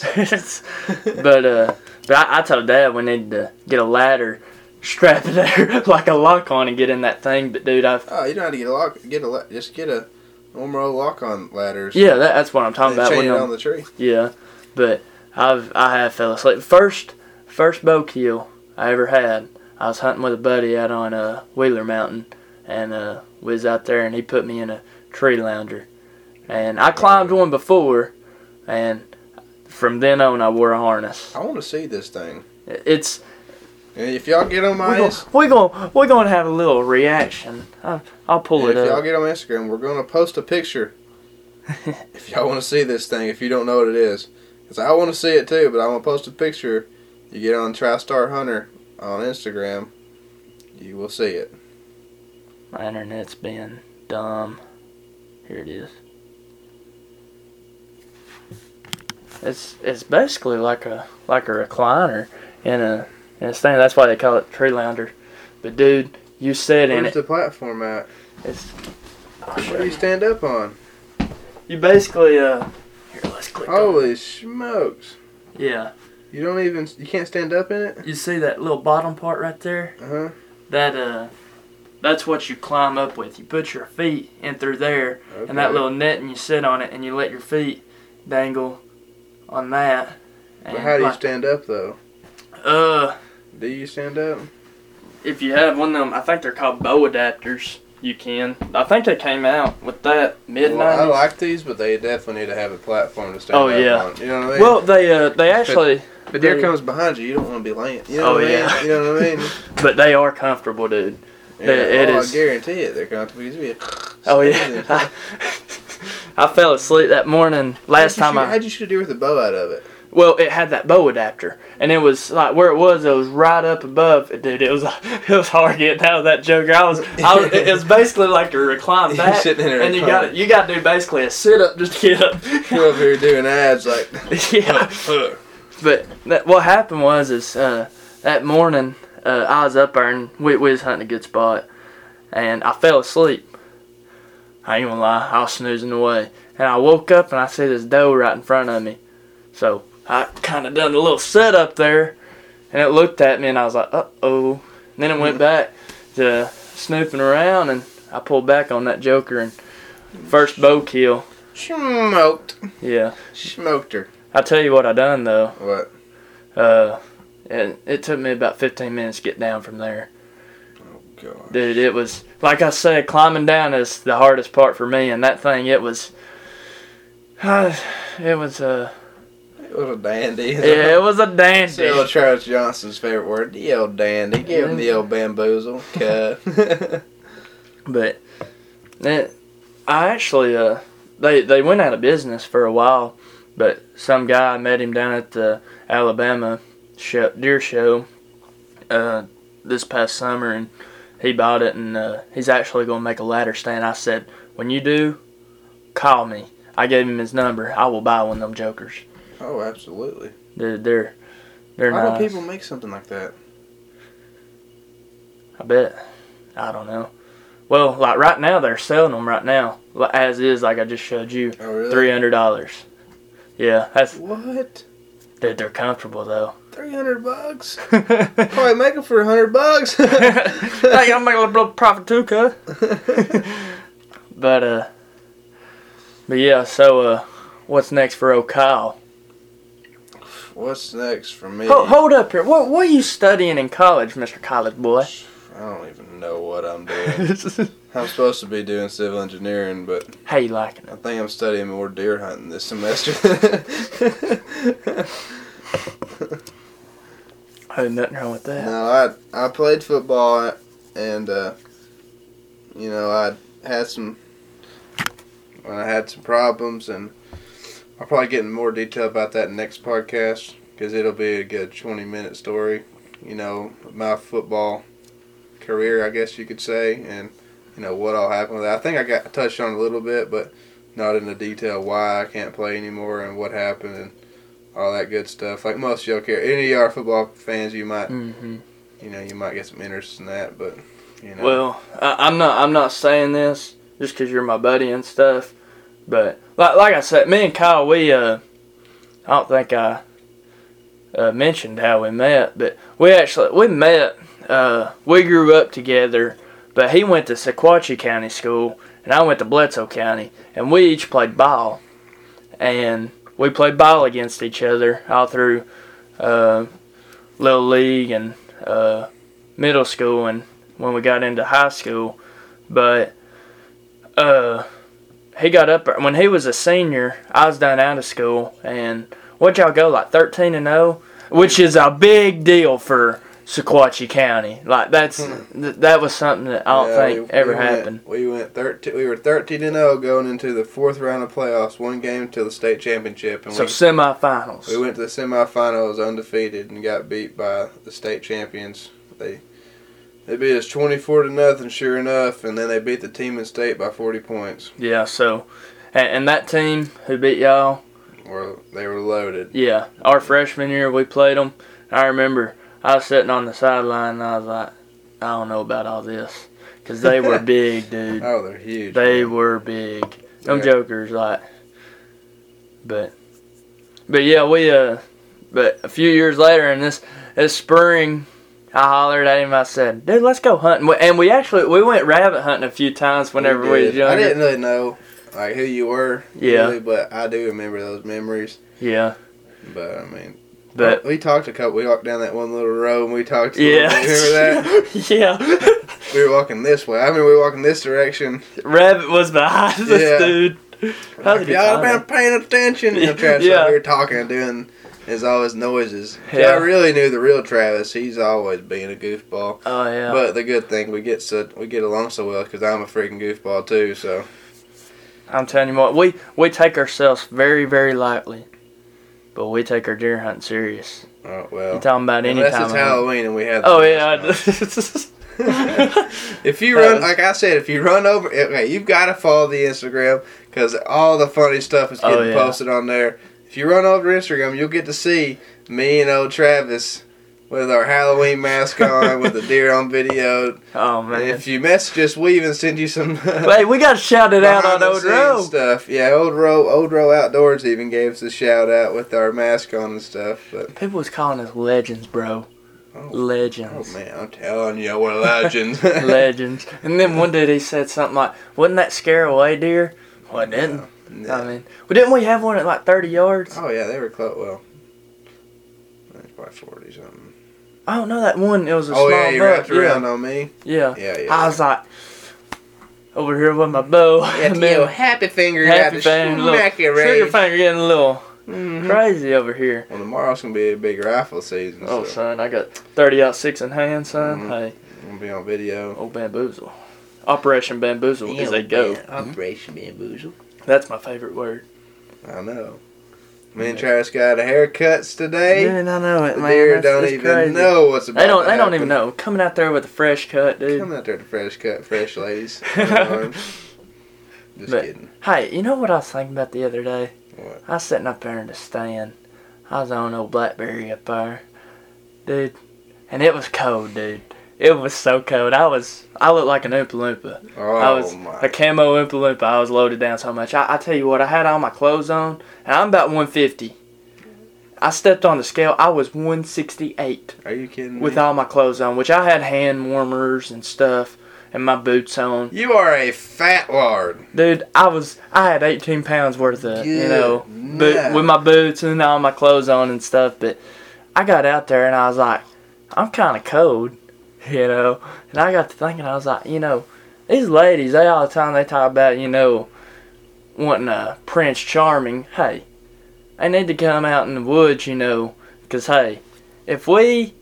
But I told Dad we need to get a ladder, strap it there like a lock on, and get in that thing. But dude, you don't have to get a lock. Just get a normal old lock on ladders. Yeah, that's what I'm talking about. Chain it on the tree. Yeah, but I have fell asleep. First bow kill I ever had. I was hunting with a buddy out on Wheeler Mountain. And we was out there, and he put me in a tree lounger. And I climbed one before, and from then on, I wore a harness. I want to see this thing. It's... If y'all get on my... We're gonna have a little reaction. I'll pull it up. If y'all get on Instagram, we're going to post a picture. If y'all want to see this thing, if you don't know what it is. Because I want to see it too, but I want to post a picture. You get on TriStar Hunter on Instagram, you will see it. My internet's being dumb. Here it is. It's basically like a recliner in a stand. That's why they call it tree lounger. But dude, you sit in it. Where's the platform at? It's. What do you stand up on? you basically here, let's click. Holy smokes! Yeah. You can't stand up in it? You see that little bottom part right there? That's what you climb up with. You put your feet in through there, and that little net, and you sit on it, and you let your feet dangle on that. But how do you stand up, though? Do you stand up? If you have one of them, I think they're called bow adapters, you can. I think they came out with that mid-90s. Well, I like these, but they definitely need to have a platform to stand up on. You know what I mean? Well, they actually... But deer comes behind you don't want to be laying. You know what I mean? You know what I mean? But they are comfortable, dude. Yeah, I guarantee it. They're comfortable. Oh, yeah. I fell asleep that morning How'd you shoot a deer with a bow out of it? Well, it had that bow adapter, and it was like where it was right up above. Dude, it was hard getting out of that joker. It was basically like a recline back, sitting in there and you got to do basically a sit up just to get up. You're over here doing abs like. Yeah. But what happened was that morning I was up there and we was hunting a good spot, and I fell asleep. I ain't gonna lie, I was snoozing away, and I woke up and I see this doe right in front of me, so I kind of done a little setup there, and it looked at me, and I was like, uh-oh. And then it went back to snooping around, and I pulled back on that joker, and first bow kill. Smoked. Yeah. Smoked her. I'll tell you what I done, though. What? It took me about 15 minutes to get down from there. Oh, God. Dude, it was, like I said, climbing down is the hardest part for me, and that thing, it was a dandy. Yeah, it was a dandy. Still Travis Johnson's favorite word, the old dandy. Give him the old bamboozle. Cut. But I actually, they went out of business for a while, but some guy, I met him down at the Alabama deer show this past summer, and he bought it, and he's actually going to make a ladder stand. I said, when you do, call me. I gave him his number. I will buy one of them jokers. Oh, absolutely. They're Why nice. do people make something like that? I bet. I don't know. Well, like right now, they're selling them right now. As is, like I just showed you. Oh, really? $300. Yeah, that's... What? Dude, they're comfortable, though. $300? Probably make them for $100. Hey, I'll make a little profit too, cuz. But yeah, so, what's next for old Kyle? What's next for me? Hold up here. What are you studying in college, Mr. College Boy? I don't even know what I'm doing. I'm supposed to be doing civil engineering, but... How you liking it? I think I'm studying more deer hunting this semester. Oh, nothing wrong with that. No, I played football, and, I had some problems, and I'll probably get in more detail about that in the next podcast, because it'll be a good 20-minute story, my football career, I guess you could say, and, what all happened with that. I think I touched on it a little bit, but not in the detail why I can't play anymore and what happened and all that good stuff. Like most of y'all care. Any of y'all football fans, you might, you might get some interest in that, but, Well, I'm not saying this just because you're my buddy and stuff, but like I said, me and Kyle, I don't think I mentioned how we met, but we met. We grew up together, but he went to Sequatchie County School, and I went to Bledsoe County, and we each played ball, and we played ball against each other all through Little League and middle school and when we got into high school. But he got up, when he was a senior, I was done out of school, and what'd y'all go, like 13-0? Which is a big deal for Sequatchie County. Like that was something that I don't think ever happened. We were 13-0 going into the fourth round of playoffs, one game until the state championship, and semifinals. We went to the semifinals undefeated and got beat by the state champions. They beat us 24-0, sure enough, and then they beat the team in state by 40 points. Yeah. So, and that team who beat y'all, they were loaded. Yeah, our freshman year we played them. I remember I was sitting on the sideline and I was like, I don't know about all this. Because they were big, dude. Oh, they're huge. They were big. Them jokers, like, But yeah, but a few years later in this spring, I hollered at him. I said, "Dude, let's go hunting." And we went rabbit hunting a few times whenever we was younger. I didn't really know like who you were, yeah, really, but I do remember those memories. Yeah. But I mean, we talked a couple. We walked down that one little road and we talked. Yeah. Remember that? Yeah. We were walking this way. I mean, we were walking this direction. Rabbit was behind us, dude. Like, y'all been paying attention. You know, Travis out here talking and doing all his noises. Yeah. I really knew the real Travis. He's always being a goofball. Oh yeah. But the good thing we get along so well because I'm a freaking goofball too. So I'm telling you what, we take ourselves very, very lightly, but we take our deer hunting serious. Oh well. You talking about any time? Unless it's Halloween and we have. Oh yeah. If you run, like I said, if you run over, okay, you've got to follow the Instagram because all the funny stuff is getting posted on there. If you run over Instagram, you'll get to see me and old Travis with our Halloween mask on, with the deer on video. Oh man! And if you message us, we even send you some. Hey, we got to shout it out on Old Row stuff. Yeah, Old Row Outdoors even gave us a shout out with our mask on and stuff. But people was calling us legends, bro. Oh, legends. Oh man, I'm telling you, we're legends. Legends. And then one day he said something like, "Wouldn't that scare away deer?" Well, it didn't. No. I mean, didn't we have one at like 30 yards? Oh yeah, they were close. Well, probably 40 something. I don't know that one. It was a small buck. Oh yeah, you wrapped around on me. Yeah. Yeah. I was like over here with my bow. Yeah, and happy finger got the smack it right. Trigger finger getting a little. Crazy over here. Well, tomorrow's gonna be a big rifle season. Oh, son, I got 30-06 in hand, son. Hey, I'm gonna be on video. Old Bamboozle, Operation Bamboozle, as they go. Operation Bamboozle. That's my favorite word. I know. Me and Travis got a haircuts today. Dude, I know it, man. Deer don't even crazy. Know what's about. They don't even know. Coming out there with a fresh cut, dude. Coming out there with a fresh cut, fresh ladies. Just kidding. Hey, you know what I was thinking about the other day? What? I was sitting up there in the stand. I was on old Blackberry up there, dude, and it was cold, dude. It was so cold. I looked like an Oompa Loompa. Oh, I was a camo Oompa Loompa. I was loaded down so much. I tell you what, I had all my clothes on, and I'm about 150. I stepped on the scale. I was 168. Are you kidding me? With all my clothes on, which I had hand warmers and stuff. And my boots on. You are a fat lard. Dude, I had 18 pounds worth of, with my boots and all my clothes on and stuff. But I got out there and I was like, I'm kind of cold, And I got to thinking, I was like, these ladies, they all the time, they talk about, wanting a Prince Charming. Hey, they need to come out in the woods, because, hey, if we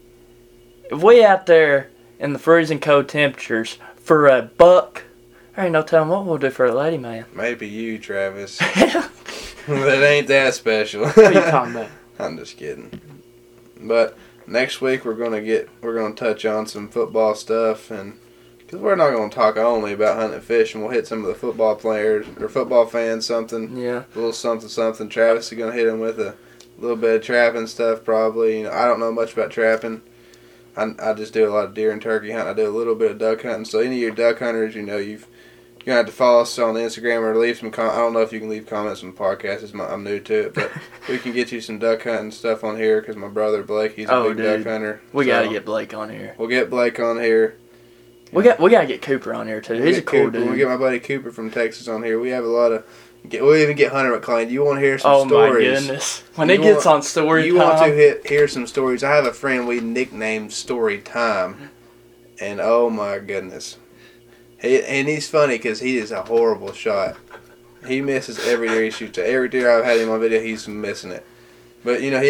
out there in the freezing cold temperatures, for a buck, there ain't no telling what we'll do for a lady, man. Maybe you, Travis. That ain't that special. What are you talking about? I'm just kidding. But next week we're gonna touch on some football stuff, and because we're not gonna talk only about hunting and fishing, we'll hit some of the football players or football fans something. Yeah. A little something. Travis is gonna hit him with a little bit of trapping stuff probably. I don't know much about trapping. I just do a lot of deer and turkey hunting. I do a little bit of duck hunting. So any of your duck hunters, you're going to have to follow us on Instagram or leave some comments. I don't know if you can leave comments on the podcast. I'm new to it. But we can get you some duck hunting stuff on here because my brother Blake, he's a big duck hunter. We got to get Blake on here. We'll get Blake on here. We got to get Cooper on here too. He's a cool dude. We'll get my buddy Cooper from Texas on here. We have a lot of... We'll even get Hunter McClain. Do you want to hear some stories? Oh, my goodness. When he gets on story time. You want to hear some stories. I have a friend we nicknamed Story Time. And oh, my goodness. And he's funny because he is a horrible shot. He misses every deer he shoots at. Every deer I've had him on video, he's missing it. But, he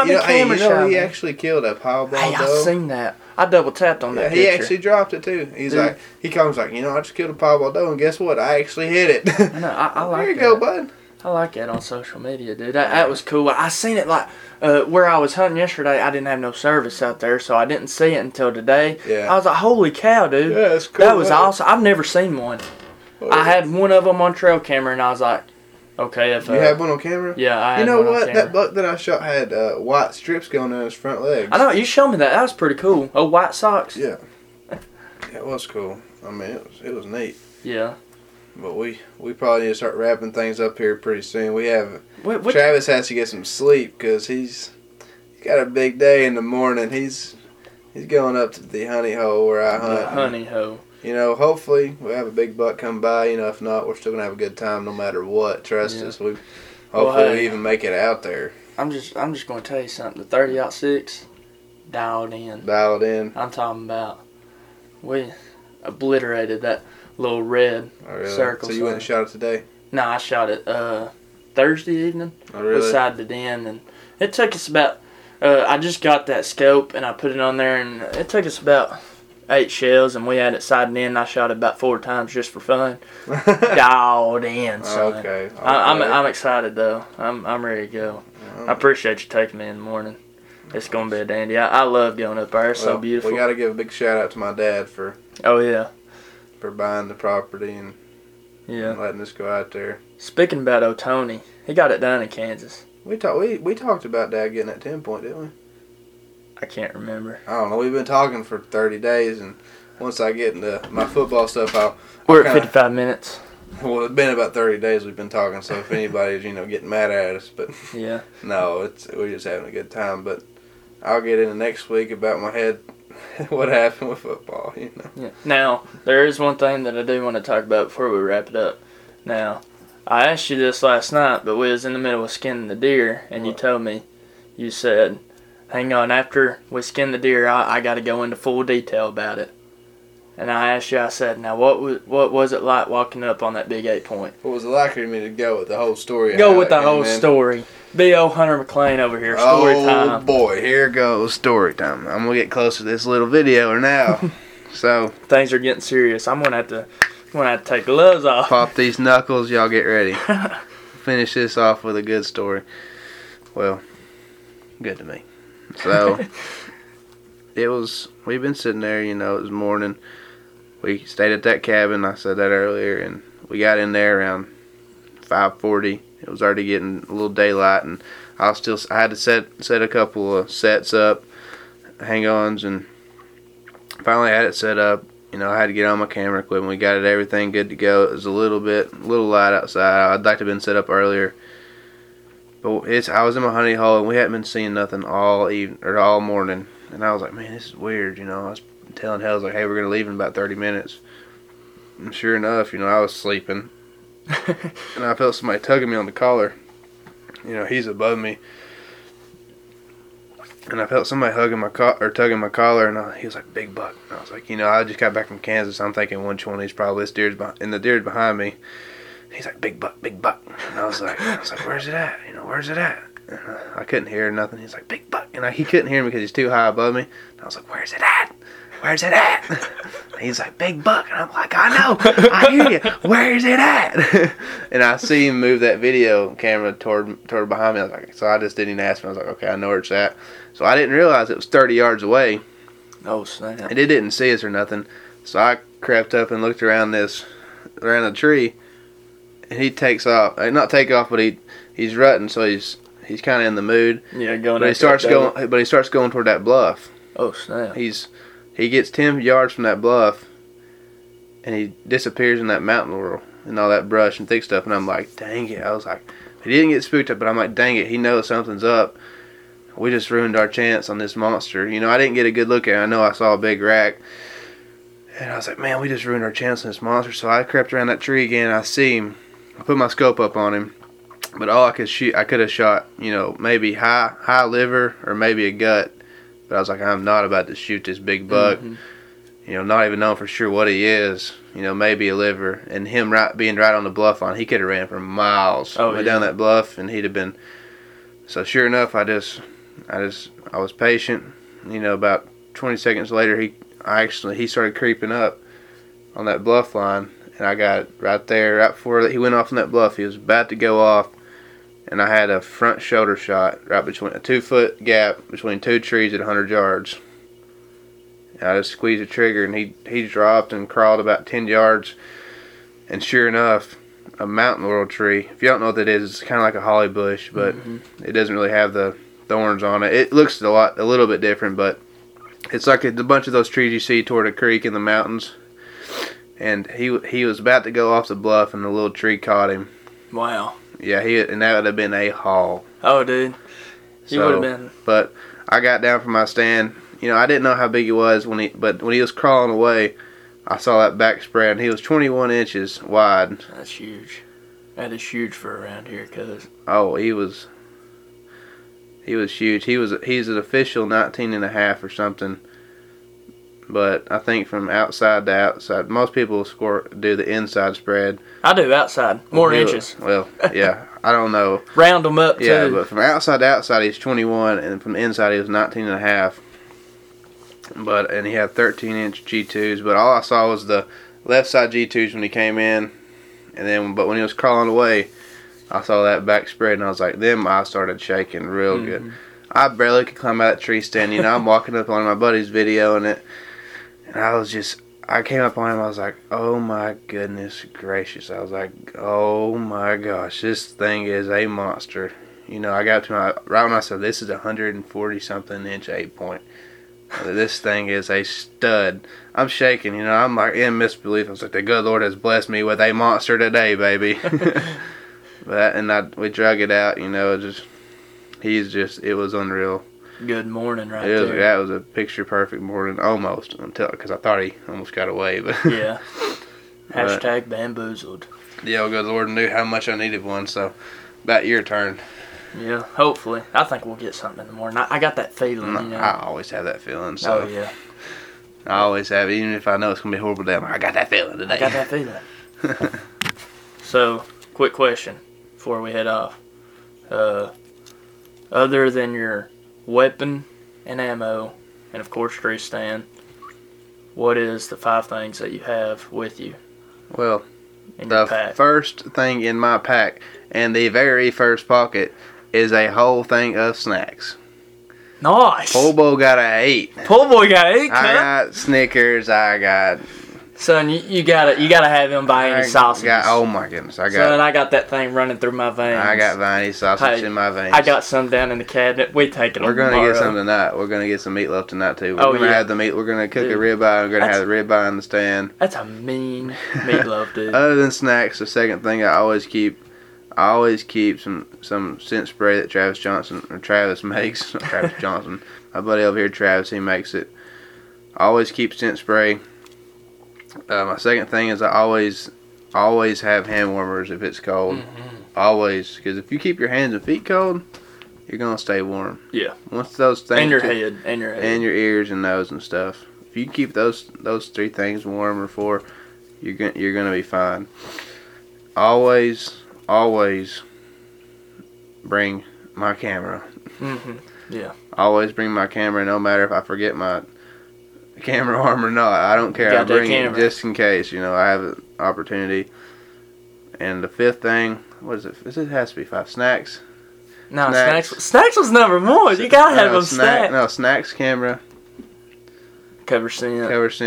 actually killed a piebald doe. Hey, I've seen that. I double tapped on that picture. He actually dropped it too. He's like, he comes like, I just killed a piebald doe, and guess what? I actually hit it. I know. I like that. There you go, bud. I like that on social media, dude. That was cool. I seen it like where I was hunting yesterday. I didn't have no service out there, so I didn't see it until today. Yeah. I was like, holy cow, dude. Yeah, that's cool. That was awesome. I've never seen one. I had one of them on trail camera, and I was like, okay. If you had one on camera? Yeah, I had You know one what? on camera. That buck that I shot had white strips going down his front legs. I know. You showed me that. That was pretty cool. Oh, white socks. Yeah. It was cool. I mean, it was neat. Yeah. But we probably need to start wrapping things up here pretty soon. We have Travis has to get some sleep because he's got a big day in the morning. He's going up to the honey hole where I hunt. The honey hole. Hopefully we'll have a big buck come by. If not, we're still gonna have a good time no matter what. Trust us. We hopefully we even make it out there. I'm just gonna tell you something. The 30-06 dialed in. Dialed in. I'm talking about we obliterated that little red circle. So you went and shot it today? No, I shot it Thursday evening. Oh, really? We sighted it in, and it took us about. I just got that scope and I put it on there, and it took us about 8 shells, and we had it sighted in. I shot it about 4 times just for fun. Dialed in, son. Okay. I'm excited though. I'm ready to go. I appreciate you taking me in the morning. It's gonna be a dandy. I love going up there. It's so beautiful. We got to give a big shout out to my dad for. Oh yeah. For buying the property and letting us go out there. Speaking about Otonee, he got it done in Kansas. We talked about Dad getting that 10 point, didn't we? I can't remember. I don't know. We've been talking for 30 days, and once I get into my football stuff, we're at 55 minutes. Well, it's been about 30 days we've been talking, so if anybody's getting mad at us, but yeah, no, we're just having a good time. But I'll get into next week about my head. What happened with football, Yeah. Now, there is one thing that I do want to talk about before we wrap it up. Now, I asked you this last night, but we was in the middle of skinning the deer, and you told me, you said, hang on, after we skin the deer, I got to go into full detail about it. And I asked you, I said, now what was it like walking up on that big 8 point? What was it like for me to go with the whole story? Go with the whole story. B.O. Hunter McClain over here, story time. Oh boy, here goes story time. I'm going to get close to this little video now. So things are getting serious. I'm going to have to take gloves off. Pop these knuckles, y'all get ready. Finish this off with a good story. Well, good to me. So we've been sitting there, it was morning. We stayed at that cabin, I said that earlier, and we got in there around 5:40. It was already getting a little daylight, and I had to set a couple of sets up, hang-ons, and finally had it set up. I had to get on my camera equipment. We got everything good to go. It was a little light outside. I'd like to have been set up earlier, but I was in my honey hole, and we hadn't been seeing nothing all morning. And I was like, man, this is weird. I was telling Hells, like, hey, we're gonna leave in about 30 minutes. And sure enough, I was sleeping. And I felt somebody tugging me on the collar. He's above me. And I felt somebody tugging my collar, and he was like, big buck. And I was like, I just got back from Kansas. I'm thinking 120 is probably this deer's and the deer's behind me. He's like, big buck, big buck. And I was like, where's it at? Where's it at? And I couldn't hear nothing. He's like, big buck. And he couldn't hear me because he's too high above me. And I was like, where's it at? Where's it at? And he's like, big buck. And I'm like, I know. I hear you. Where's it at? And I see him move that video camera toward behind me. I was like, so I just didn't even ask him. I was like, okay, I know where it's at. So I didn't realize it was 30 yards away. Oh, snap. And it didn't see us or nothing. So I crept up and looked around the tree. And he takes off. Not take off, but he's rutting, so he's kind of in the mood. Yeah, going. But he starts going toward that bluff. Oh, snap. He gets 10 yards from that bluff, and he disappears in that mountain laurel and all that brush and thick stuff. And I'm like, dang it. I was like, he didn't get spooked up, but I'm like, dang it. He knows something's up. We just ruined our chance on this monster. I didn't get a good look at it. I know I saw a big rack. And I was like, man, we just ruined our chance on this monster. So I crept around that tree again. I see him. I put my scope up on him. But all I could shoot, I could have shot, maybe high liver or maybe a gut. But I was like, I'm not about to shoot this big buck. Mm-hmm. Not even knowing for sure what he is. Maybe a liver. And him being right on the bluff line, he could have ran for miles down that bluff, and he'd have been. So sure enough, I was patient. About 20 seconds later, he started creeping up on that bluff line, and I got right there, right before he went off on that bluff. He was about to go off, and I had a front shoulder shot right between a 2-foot gap between two trees at 100 yards. And I just squeezed the trigger, and he dropped and crawled about 10 yards, and sure enough, a mountain laurel tree. If you don't know what that is, it's kind of like a holly bush, but it doesn't really have the thorns on it. It looks a little bit different, but it's like a bunch of those trees you see toward a creek in the mountains. and he was about to go off the bluff, and the little tree caught him. Wow. Yeah, and that would have been a haul. Oh, dude. He would have been. But I got down from my stand. You know, I didn't know how big he was but when he was crawling away, I saw that back spread, and he was 21 inches wide. That's huge. That is huge for around here, cuz. Oh, he was huge. He's an official 19 and a half or something. But I think from outside to outside, most people do the inside spread. I do outside, more inches. Well, yeah, I don't know. Round them up, too. Yeah, but from outside to outside, he's 21, and from the inside, he was 19 and a half. And he had 13-inch G2s, but all I saw was the left side G2s when he came in, but when he was crawling away, I saw that back spread, and I was like, I started shaking real good. I barely could climb out of that tree stand. You know, I'm walking up on my buddy's video, and I came up on him, I was like, oh my goodness gracious. I was like, oh my gosh, this thing is a monster. You know, I got to right when I said, this is a 140-something inch 8-point. This thing is a stud. I'm shaking, you know, I'm like in misbelief. I was like, the good Lord has blessed me with a monster today, baby. We drug it out, you know, it was unreal. Good morning there. That was a picture-perfect morning, almost, because I thought he almost got away. But yeah. Hashtag bamboozled. Yeah, well, good Lord knew how much I needed one, so about your turn. Yeah, hopefully. I think we'll get something in the morning. I got that feeling, you know. I always have that feeling, so. Oh, yeah. I always have, even if I know it's going to be a horrible day, I got that feeling today. I got that feeling. So, quick question before we head off. Other than your weapon and ammo, and of course tree stand, what is the 5 things that you have with you? Well, the first thing in my pack, and the very first pocket, is a whole thing of snacks. Nice. Poor boy got a 8. Poor boy got 8. I got Snickers. I got. Son, you gotta have him buy any sausages. Oh my goodness, Son, I got that thing running through my veins. I got viney sausage in my veins. I got some down in the cabinet. We take it. We're gonna get some tonight. We're gonna get some meatloaf tonight too. We're gonna have the meat. We're gonna cook a ribeye. We're gonna have the ribeye in the stand. That's a mean meatloaf, dude. Other than snacks, the second thing I always keep some scent spray that Travis makes. Not Travis Johnson. My buddy over here, Travis, he makes it. I always keep scent spray. My second thing is I always have hand warmers if it's cold. Mm-hmm. Always, because if you keep your hands and feet cold, you're gonna stay warm. Yeah. Once those things and your head, and your ears and nose and stuff. If you keep those 3 things warm or 4, you're gonna be fine. Always bring my camera. Mm-hmm. Yeah. Always bring my camera, no matter if I forget my camera arm or not. I don't care. I bring it just in case, you know, I have an opportunity. And the 5th thing, what is it? It has to be 5. Snacks. No, snacks was number 1. You gotta have them snacks. No, snacks, camera. Cover scent.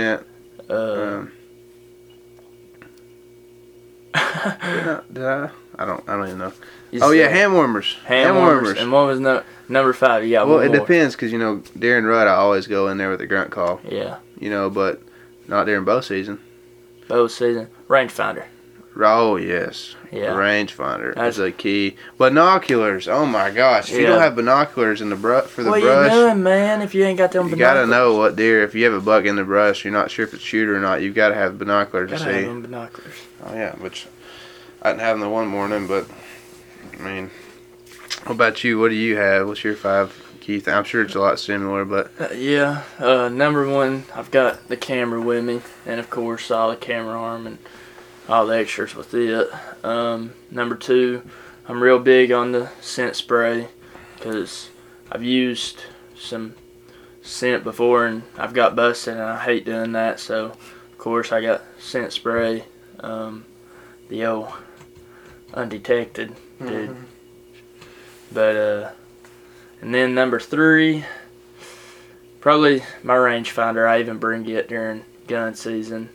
Did I? I don't even know. Hand warmers. Hand warmers. And what was number 5? You got one more. It depends, because, you know, during rut, I always go in there with a grunt call. Yeah. You know, but not during bow season. Rangefinder. Oh, yes. Yeah. Rangefinder. That's a key. Binoculars. Oh, my gosh. If you don't have binoculars in the brush, what you doing, man, if you ain't got them binoculars? You got to know what deer. If you have a buck in the brush, you're not sure if it's shooter or not, you've got to have binoculars to see. Have them binoculars. Oh, yeah, which I didn't have them the one morning, but, I mean, what about you? What do you have? What's your 5 key things? I'm sure it's a lot similar, but. Number 1, I've got the camera with me, and of course, all the camera arm and all the extras with it. Number 2, I'm real big on the scent spray, because I've used some scent before and I've got busted, and I hate doing that. So, of course, I got scent spray, the old undetected, dude. Mm-hmm. But and then number 3, probably my rangefinder. I even bring it during gun season.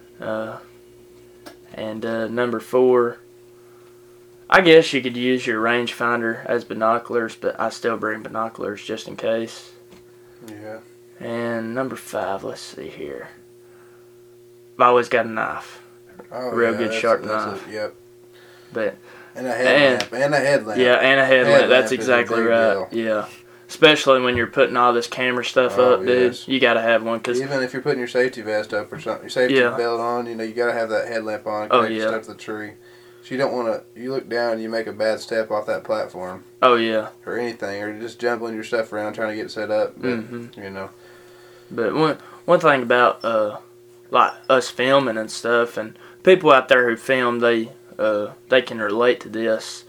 And number 4, I guess you could use your rangefinder as binoculars, but I still bring binoculars just in case. Yeah. And number 5, let's see here. always got a knife. Oh, real good sharp knife. Yep. But and a headlamp. And a headlamp. Yeah, and a headlamp. That's exactly right. Deal. Yeah. Especially when you're putting all this camera stuff up, dude. Yes. You got to have one. Cause even if you're putting your safety vest up or something, your safety belt on, you got to have that headlamp on. Stuff to the tree. So you don't want to, you look down and you make a bad step off that platform. Oh, yeah. Or anything. Or just jumbling your stuff around trying to get it set up. But, But one thing about, like, us filming and stuff, and people out there who film, they can relate to this.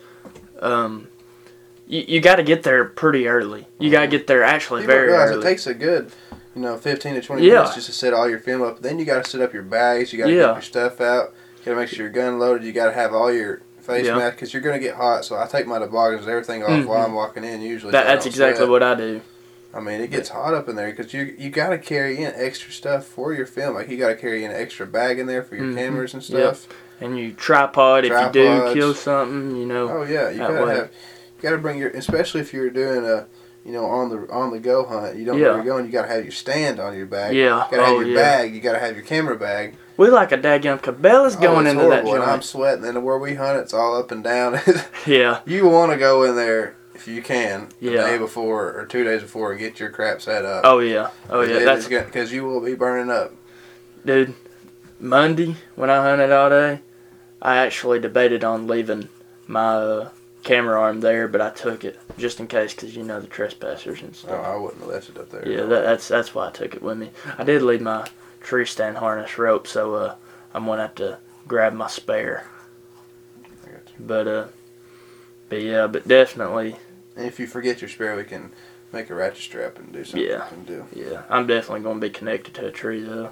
You got to get there pretty early. You got to get there actually very early. It takes a good, 15 to 20 minutes just to set all your film up. Then you got to set up your bags. You got to get your stuff out. You got to make sure your gun loaded. You got to have all your face mask because you're going to get hot. So I take my toboggans and everything off while I'm walking in usually. That's exactly what I do. I mean, it gets hot up in there because you got to carry in extra stuff for your film. Like, you got to carry in an extra bag in there for your cameras and stuff. Yep. And your tripod if you do kill something, Oh, yeah. You got to bring your, especially if you're doing a, on the go hunt. You don't know where you're going. You got to have your stand on your bag. Yeah. You got to have your bag. You got to have your camera bag. We like a daggum Cabela's going into that joint. I'm sweating. And where we hunt, it's all up and down. Yeah. You want to go in there if you can the day before or 2 days before and get your crap set up. Oh yeah. That's because you will be burning up. Dude, Monday when I hunted all day, I actually debated on leaving my camera arm there, but I took it just in case because the trespassers and stuff. Oh, I wouldn't have left it up there. Yeah, that's why I took it with me. I did leave my tree stand harness rope, so I'm gonna have to grab my spare. I got you. But definitely. And if you forget your spare, we can make a ratchet strap and do something. Yeah, I'm definitely gonna be connected to a tree though.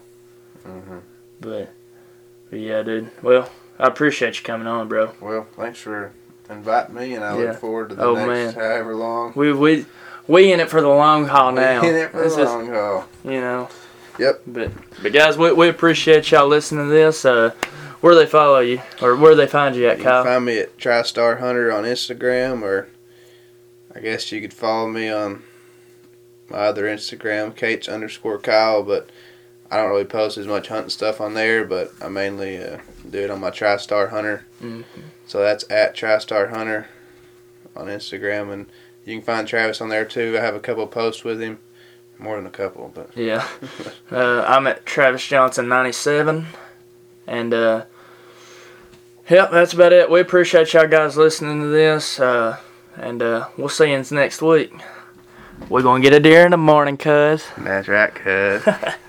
But yeah, dude. Well, I appreciate you coming on, bro. Well, thanks for inviting me, and I look forward to the next however long. We in it for the long haul now. We in it for the long haul. Yep. But guys, we appreciate y'all listening to this. Where they follow you, or where they find you at, Kyle? You can find me at TriStar Hunter on Instagram, or I guess you could follow me on my other Instagram, Kates_Kyle, but I don't really post as much hunting stuff on there, but I mainly do it on my TriStar Hunter. So that's at TriStar Hunter on Instagram, and you can find Travis on there too. I have a couple posts with him, more than a couple, but yeah. I'm at Travis Johnson 97, and that's about it. We appreciate y'all guys listening to this, and we'll see you next week. We're gonna get a deer in the morning, cuz. That's right, cuz.